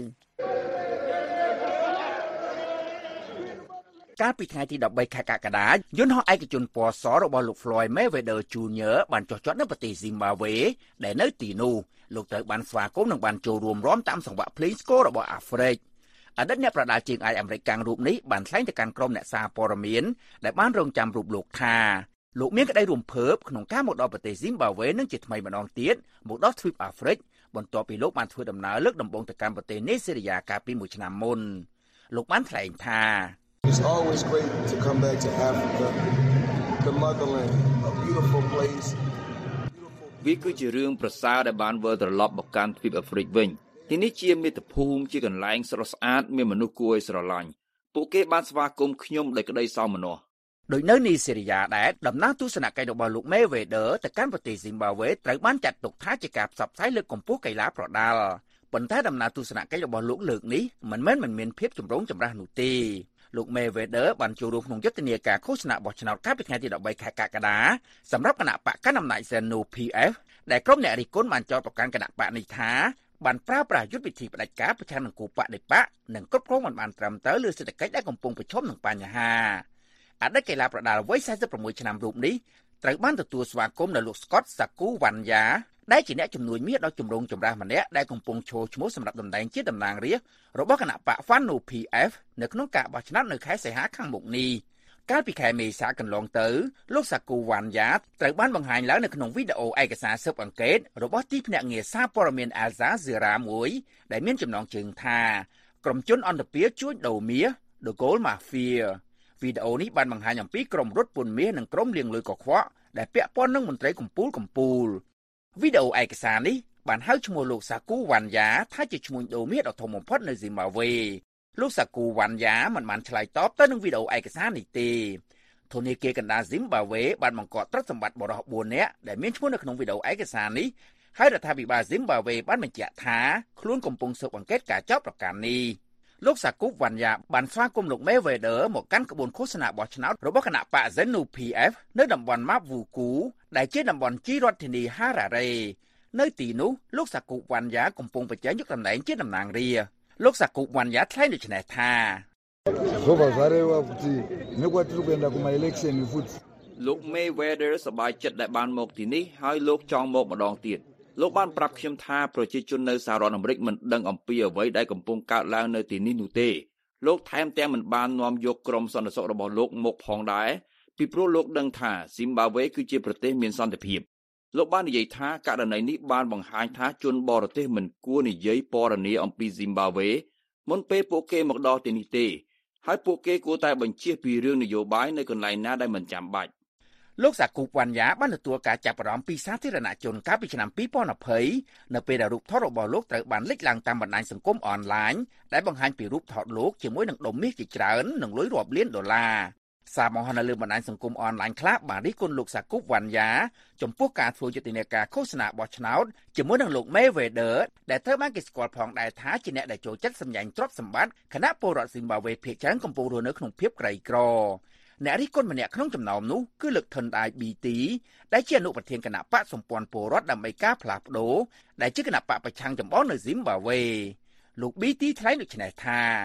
កាលពីថ្ងៃទី13ខែកក្កដាយន្តហោះឯកជនពណ៌សរបស់លោក Floyd Mayweather Jr. បានចុះចតនៅប្រទេស Zimbabwe ដែលនៅទីនោះលោកត្រូវបានស្វាគមន៍និងបានចូលរួមរាំតាមសង្វាក់ភ្លេងស្គររបស់អាហ្វ្រិកអតីតអ្នកប្រដាល់ជើងឯកអាមេរិកកាំងរូបនេះបានថ្លែងទៅកាន់ក្រុមអ្នកសារព័ត៌មានដែលបានរងចាំរូបលោកថាលោកមានក្តីរំភើបក្នុងការមកដល់ប្រទេស Zimbabwe នឹងជាថ្មីម្ដងទៀតមកដល់ទ្វីបអាហ្វ្រិកបន្ទាប់ពីលោកបានធ្វើដំណើរលើកដំបូងទៅកាន់ប្រទេសនេសេរីយ៉ាកាលពី1ឆ្នាំមុនលោកបានថ្លែងថា It's always great to come back to Africa, the motherland, a beautiful place. វាគឺជារឿងប្រសើរដែលបានវិលត្រឡប់មកកាន់ទ្វីបអាហ្វ្រិកវិញទីនេះជាមាតុភូមិជាកន្លែងស្រស់ស្អាតមានមនុស្សគួរឲ្យស្រឡាញ់ពួកគេបានស្វាគមន៍ខ្ញុំដោយក្តីសោមនស្សដោយនៅនីសេរីយ៉ាដែរដំណើរទស្សនកិច្ចរបស់លោក Mayweather ទៅកាន់ប្រទេស Zimbabwe ត្រូវបានចាត់ទុកថាជាការផ្សព្វផ្សាយលើកកម្ពស់កីឡាប្រដាល់ប៉ុន្តែដំណើរទស្សនកិច្ចរបស់លោកលើកនេះមិនមែនមានភាពចម្រូងចម្រាសនោះទេលោក Mayweather បានចូលរួមក្នុងយុទ្ធនាការឃោសនាបោះឆ្នោតកាលពីថ្ងៃទី13ខែកក្កដាសម្រាប់គណៈបកកណ្ដាលអំណាច ZANU-PF ដែលក្រុមអ្នករិះគន់បានចោទប្រកាន់គណៈបកនេះថាបានប្រើប្រាស់យុទ្ធវិធីផ្ដាច់ការប្រឆាំងនឹងគូបដិបកនិងគ្រប់គ្រងមិនបានត្រឹមត្រូវលើសេដ្ឋកិច្ចដែលកំពុងប្រឈមនឹងបញ្ហាអតីតកីឡាប្រដាល់វ័យ46ឆ្នាំរូបនេះត្រូវបានទទួលស្វាគមន៍ដោយលោក Scott Sakuwanya ដែលជាអ្នកជំនួយមាសដ៏ចម្រូងចម្រាសម្នាក់ដែលកំពុងឈរឈ្មោះសម្រាប់តំណែងជាតំណាងរាស្ត្ររបស់គណៈបក ZANU-PF នៅក្នុងការបោះឆ្នោតនៅខែសីហាខាងមុខនេះកាលពីខែមេសាកន្លងទៅលោក Sakuwanya ត្រូវបានបង្ហាញឡើងនៅក្នុងវីដេអូឯកសារស៊ើបអង្កេតរបស់ទីភ្នាក់ងារសារព័ត៌មាន Al Jazeera មួយដែលមានចំណងជើងថាក្រុមជនអន្តពារជួញដូរមាស The Gold Mafia វីដេអូនេះបានបង្ហាញអំពីក្រុមរត់ពន្ធមាសនិងក្រុមលាងលុយកខ្វក់ដែលពាក់ព័ន្ធនឹងមន្ត្រីកំពូលវីដេអូឯកសារនេះបានហៅឈ្មោះលោក Sakuwanya ថាជាឈ្មោះដូរមាសដ៏ធំបំផុតនៅ Zimbabwe លោក Sakuwanya មិនបានឆ្លើយតបទៅនឹងវីដេអូឯកសារនេះទេធនាគារកណ្ដាល Zimbabwe បានបង្កប់ទ្រព្យសម្បត្តិបរិសុទ្ធ4នាក់ដែលមានឈ្មោះនៅក្នុងវីដេអូឯកសារនេះហើយរដ្ឋាភិបាល Zimbabwe បានបញ្ជាក់ថាខ្លួនកំពុងស៊ើបអង្កេតការចោទប្រកាន់នេះលោក Sakuwanya បានស្វាគមន៍លោក Mayweather មកកាន់ក្បួនឃោសនាបោះឆ្នោតរបស់គណៈបក ZANU-PF នៅតំបន់ Mavuku ដែលជាតំបន់ជីរដ្ឋធានី Harare នៅទីនោះលោក Sakuwanya កំពុងប្រជែងយកតំណែងជាតំណាងរាស្ត្រលោក Sakuwanya ថ្លែងដូចនេះថាលោក Mayweather សប្បាយចិត្តដែលបានមកទីនេះហើយលោកចង់មកម្ដងទៀតលោកបានប្រាប់ខ្ញុំថាប្រជាជននៅសហរដ្ឋអាមេរិកមិនដឹងអំពីអ្វីដែលកំពុងកើតឡើងនៅទីនេះនោះទេលោកថែមទាំងមិនបាននាំយកក្រុមសន្តិសុខរបស់លោកមកផងដែរពីព្រោះលោកដឹងថា Zimbabwe គឺជាប្រទេសមានសន្តិភាពលោកបាននិយាយថាករណីនេះបានបង្ហាញថាជនបរទេសមិនគួរនិយាយពណ៌នាអំពី Zimbabwe មុនពេលពួកគេមកដល់ទីនេះទេហើយពួកគេគួរតែបញ្ជាពីរឿងនយោបាយនៅកន្លែងណាដែលមិនចាំបាច់លោក Sakuwanya បានទទួលការចាប់អារម្មណ៍ពីសាធារណជនកាលពីឆ្នាំ2020នៅពេលដែលរូបថតរបស់លោកត្រូវបានលេចឡើងតាមបណ្ដាញសង្គមអនឡាញដែលបង្ហាញពីរូបថតលោកជាមួយនឹងដុំមាសជាច្រើននិងលុយរាប់លានដុល្លារសារបង្ហោះនៅលើបណ្ដាញសង្គមអនឡាញខ្លះបានរិះគន់លោក Sakuwanya ចំពោះការធ្វើយុទ្ធនាការឃោសនាបោះឆ្នោតជាមួយនឹងលោក Mayweather ដែលត្រូវបានគេស្គាល់ផងដែរថាជាអ្នកដែលចូលចិត្តសម្ញែងទ្រព្យសម្បត្តិខណៈពលរដ្ឋ Zimbabwe ភាគច្រើនកំពុងរស់នៅក្នុងភាពក្រីក្រអ្នករិះគន់ម្នាក់ក្នុងចំណោមនោះគឺលោក Tendai Biti ដែលជាអនុប្រធានគណៈបកសម្ព័ន្ធពលរដ្ឋដើម្បីការផ្លាស់ប្ដូរដែលជាគណៈបកប្រឆាំងចម្បងនៅ Zimbabwe លោក Biti ថ្លែងដូចនេះថា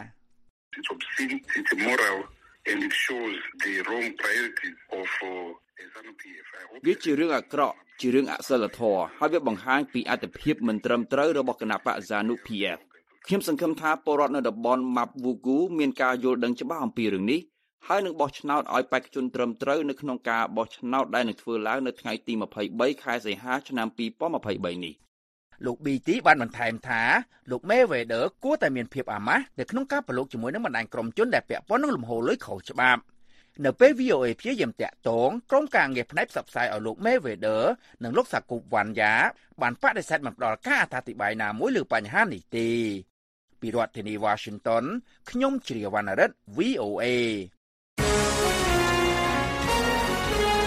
It's immoral and it shows the wrong priorities of ZANU-PF វាជារឿងអាក្រក់ជារឿងអសិលធម៌ហើយវាបង្ហាញពីអត្តភាពមិនត្រឹមត្រូវរបស់គណៈបក ZANU-PF ខ្ញុំសង្ឃឹមថាពលរដ្ឋនៅតំបន់ Mavuku មានការយល់ដឹងច្បាស់អំពីរឿងនេះហើយនឹងបោះឆ្នោតឲ្យបេក្ខជនត្រឹមត្រូវនៅក្នុងការបោះឆ្នោតដែលនឹងធ្វើឡើងនៅថ្ងៃទី23ខែសីហាឆ្នាំ2023នេះលោក BT បានបន្ថែមថាលោក Mayweather គួរតែមានភាពអាម៉ាស់នៅក្នុងការប្រឡូកជាមួយនឹងបណ្ដាញក្រុមជនដែលពាក់ព័ន្ធនឹងលំហូរលុយខុសច្បាប់នៅពេល VOA ព្យាយាមតាក់ទងក្រុមការងារផ្នែកផ្សព្វផ្សាយឲ្យលោក Mayweather និងលោក Sakuwanya បានបដិសេធមិនផ្ដល់ការអត្ថាធិប្បាយណាមួយលើបញ្ហានេះទេពីរដ្ឋធានី Washington ខ្ញុំជ្រាវវណ្ណរិទ្ធ VOA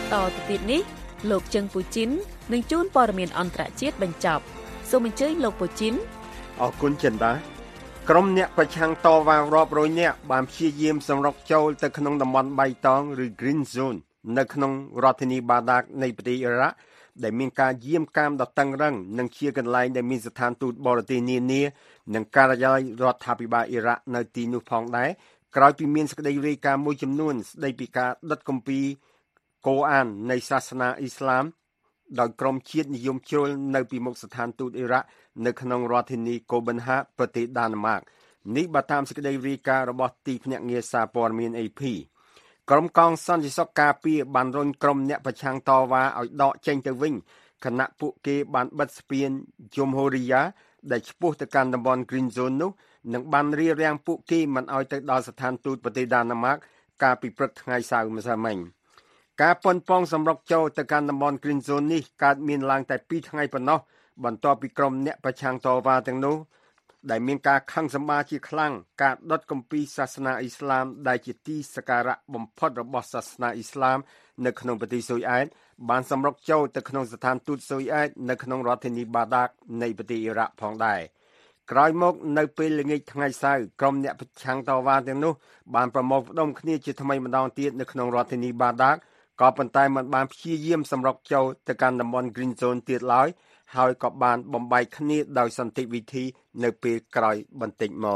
ទៅទៀតនេះលោកជឹងពូជីននឹងជួនព័ត៌មានអន្តរជាតិបញ្ចប់សូមអញ្ជើញលោកពូជីនអរគុណចិនតាក្រុមអ្នកប្រឆាំងតវ៉ារាប់រយនាក់បានព្យាយាមសម្រុកចូលទៅក្នុងតំបន់បៃតងឬ Green Zone នៅក្នុងរដ្ឋធានីបាដាកនៃប្រទេសអ៊ីរ៉ាក់ដែលមានការយាមកាមដ៏តឹងរ៉ឹងនិងជាកន្លែងដែលមានស្ថានទូតបរទេសនានានិងការិយាល័យរដ្ឋាភិបាលអ៊ីរ៉ាក់នៅទីនោះផងដែរក្រោយពីមានសេចក្តីរាយការណ៍មួយចំនួនស្តីពីការដុតគម្ពីរកូអាននៃសាសនាអ៊ីស្លាមដោយក្រុមជាតិនិយមជ្រុលនៅពីមុខស្ថានទូតអ៊ីរ៉ាក់នៅក្នុងរដ្ឋធានីកូបិនហាប្រទេសដាណឺម៉ាកនេះបើតាមសេចក្តីរាយការណ៍របស់ទីភ្នាក់ងារសារព័ត៌មាន AP ក្រុមកងសន្តិសុខការពារបានរុញក្រុមអ្នកប្រឆាំងតវ៉ាឲ្យដកចេញទៅវិញខណៈពួកគេបានបិទស្ពានយមហូរីយ៉ាដែលឆ្ពោះទៅកាន់តំបន់ Green Zone នោះនិងបានរារាំងពួកគេមិនឲ្យទៅដល់ស្ថានទូតប្រទេសដាណឺម៉ាកកាលពីព្រឹកថ្ងៃសៅរ៍ម្សិលមិញការប៉ុនប៉ងសម្រុកចូលទៅកាន់តំបន់ Green Zone នេះកើតមានឡើងតែ2ថ្ងៃប៉ុណ្ណោះបន្ទាប់ពីក្រុមអ្នកប្រឆាំងតវ៉ាទាំងនោះដែលមានការខឹងសម្បាជាខ្លាំងការដុតគម្ពីរសាសនាអ៊ីស្លាមដែលជាទីសក្ការៈបំផុតរបស់សាសនាអ៊ីស្លាមនៅក្នុងប្រទេសស៊ុយអែតបានសម្រុកចូលទៅក្នុងស្ថានទូតស៊ុយអែតនៅក្នុងរដ្ឋធានីបាដាកនៃប្រទេសអ៊ីរ៉ាក់ផងដែរក្រោយមកនៅពេលល្ងាចថ្ងៃសៅរ៍ក្រុមអ្នកប្រឆាំងតវ៉ាទាំងនោះបានប្រមូលផ្ដុំគ្នាជាថ្មីម្ដងទៀតនៅក្នុងរដ្ឋធានីបាដាកក៏ប៉ុន្តែមិនបានព្យាយាមសម្រុកចូលទៅកាន់តំបន់ Green Zone ទៀតឡើយហើយក៏បានបំបែកគ្នាដោយសន្តិវិធីនៅពេលក្រោយបន្តិចមក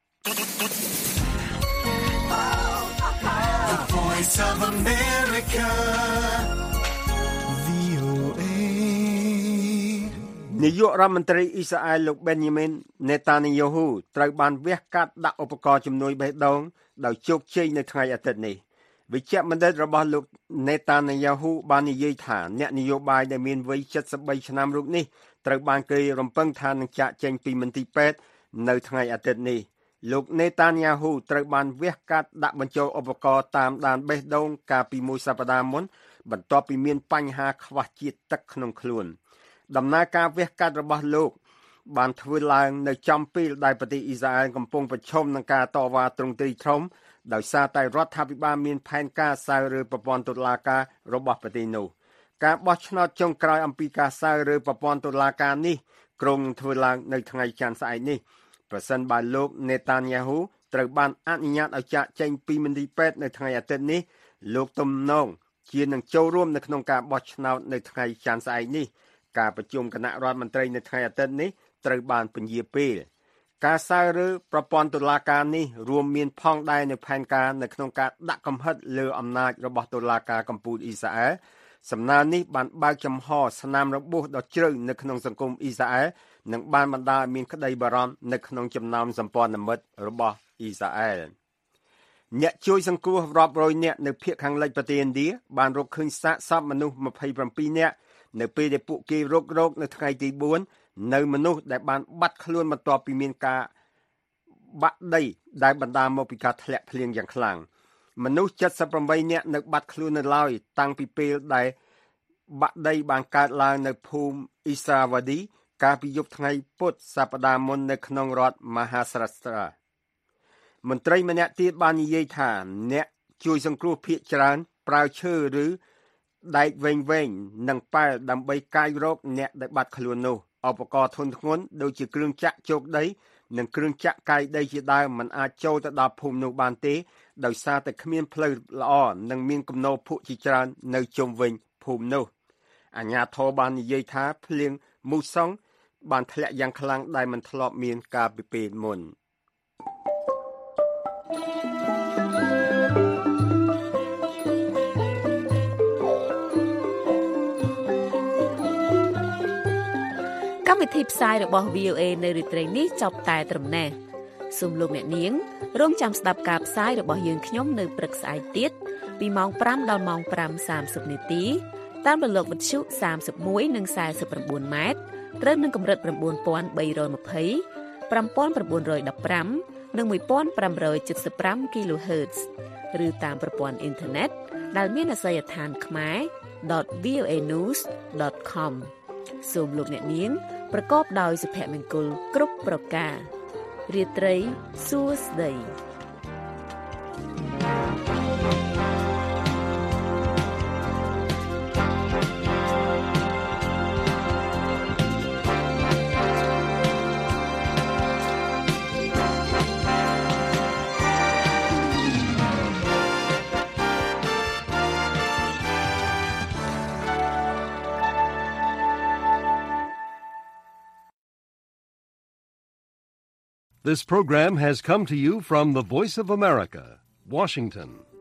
The Voice of America VOA នាយករដ្ឋមន្ត្រីអ៊ីស្រាអែលលោក Benjamin Netanyahu ត្រូវបានវះកាត់ដាក់ឧបករណ៍ជំនួយបេះដូងដោយជោគជ័យនៅថ្ងៃអាទិត្យនេះវិជ្ជបណ្ឌិតរបស់លោក Netanyahu បាននិយាយថាអ្នកនយោបាយដែលមានវ័យ73ឆ្នាំរូបនេះត្រូវបានគេរំពឹងថានឹងចាកចេញពីមន្ទីរពេទ្យនៅថ្ងៃអាទិត្យនេះលោក Netanyahu ត្រូវបានវះកាត់ដាក់បញ្ចូលឧបករណ៍តាមដានបេះដូងកាលពីមួយសប្តាហ៍មុនបន្ទាប់ពីមានបញ្ហាខ្វះជាតិទឹកក្នុងខ្លួនដំណើរការវះកាត់របស់លោកបានធ្វើឡើងនៅចំពេលដែលប្រទេសអ៊ីស្រាអែលកំពុងប្រឈមនឹងការតវ៉ាទ្រង់ទ្រីធំដោយសារតែរដ្ឋាភិបាលមានផែនការសើរើប្រព័ន្ធតុលាការរបស់ប្រទេសនោះការបោះឆ្នោតចុងក្រោយអំពីការសើរើប្រព័ន្ធតុលាការនេះគ្រោងនឹងធ្វើឡើងនៅថ្ងៃច័ន្ទស្អែកនេះប្រសិនបើលោក Netanyahu ត្រូវបានអនុញ្ញាតឲ្យចាកចេញពីមន្ទីរពេទ្យនៅថ្ងៃអាទិត្យនេះលោកទំនងជានឹងចូលរួមនៅក្នុងការបោះឆ្នោតនៅថ្ងៃច័ន្ទស្អែកនេះការប្រជុំគណៈរដ្ឋមន្ត្រីនៅថ្ងៃអាទិត្យនេះត្រូវបានពន្យាពេលការសើរើប្រព័ន្ធតុលាការនេះរួមមានផងដែរនៅផែនការនៅក្នុងការដាក់កំហិតលើអំណាចរបស់តុលាការកំពូលអ៊ីស្រាអែលសំណើនេះបានបើកចំហស្នាមរបួសដ៏ជ្រៅនៅក្នុងសង្គមអ៊ីស្រាអែលនិងបានបណ្ដាលឲ្យមានក្តីបារម្ភនៅក្នុងចំណោមសម្ព័ន្ធមិត្តរបស់អ៊ីស្រាអែលអ្នកជួយសង្គ្រោះរាប់រយនាក់នៅភាគខាងលិចប្រទេសឥណ្ឌាបានរកឃើញសាកសពមនុស្ស27នាក់នៅពេលដែលពួកគេរកនៅថ្ងៃទី4នៅមនុស្សដែលបានបាត់ខ្លួនបន្ទាប់ពីមានការបាក់ដីដែលបណ្ដាលមកពីការធ្លាក់ភ្លៀងយ៉ាងខ្លាំងមនុស្ស78នាក់នៅបាត់ខ្លួននៅឡើយតាំងពីពេលដែលបាក់ដីបានកើតឡើងនៅភូមិអ៊ីសាវ៉ាឌីកាលពីយប់ថ្ងៃពុធសប្តាហ៍មុននៅក្នុងរដ្ឋមហាសាស្ត្រាមន្ត្រីម្នាក់ទៀតបាននិយាយថាអ្នកជួយសង្គ្រោះភាគច្រើនប្រើឈើឬដែកវែងនិងប៉ែលដើម្បីកាយរកអ្នកដែលបាត់ខ្លួននោះឧបករណ៍ធុនធ្ងន់ដូចជាគ្រឿងចាក់ជោគដីនិងគ្រឿងចាក់កាយដីជាដើមមិនអាចចូលទៅដល់ភូមិនោះបានទេដោយសារតែគ្មានផ្លូវល្អនិងមានគំនរភក់ជាច្រើននៅជុំវិញភូមិនោះអាជ្ញាធរបាននិយាយថាភ្លៀងមូសុងបានធ្លាក់យ៉ាងខ្លាំងដែលមិនធ្លាប់មានកាលពីពេលមុនកម្មវិធីផ្សាយរបស់ VOA នៅរាត្រីនេះចប់តែត្រឹមនេះសូមលោកអ្នកនាងរងចាំស្ដាប់ការផ្សាយរបស់យើងខ្ញុំនៅព្រឹកស្អែកទៀតពីម៉ោង5ដល់ម៉ោង 5:30 នាទីតាមរលកវិទ្យុ31និង49ម៉ែត្រត្រូវនឹងកម្រិត 9320 9915 និង 1575 kHz ឬតាមប្រព័ន្ធអ៊ីនធឺណិតដែលមានអាសយដ្ឋានkhmer.voanews.com សូមលោកអ្នកនាងប្រកបដោយសុភមង្គលគ្រប់ប្រការរាត្រីសួស្តី This program has come to you from the Voice of America, Washington.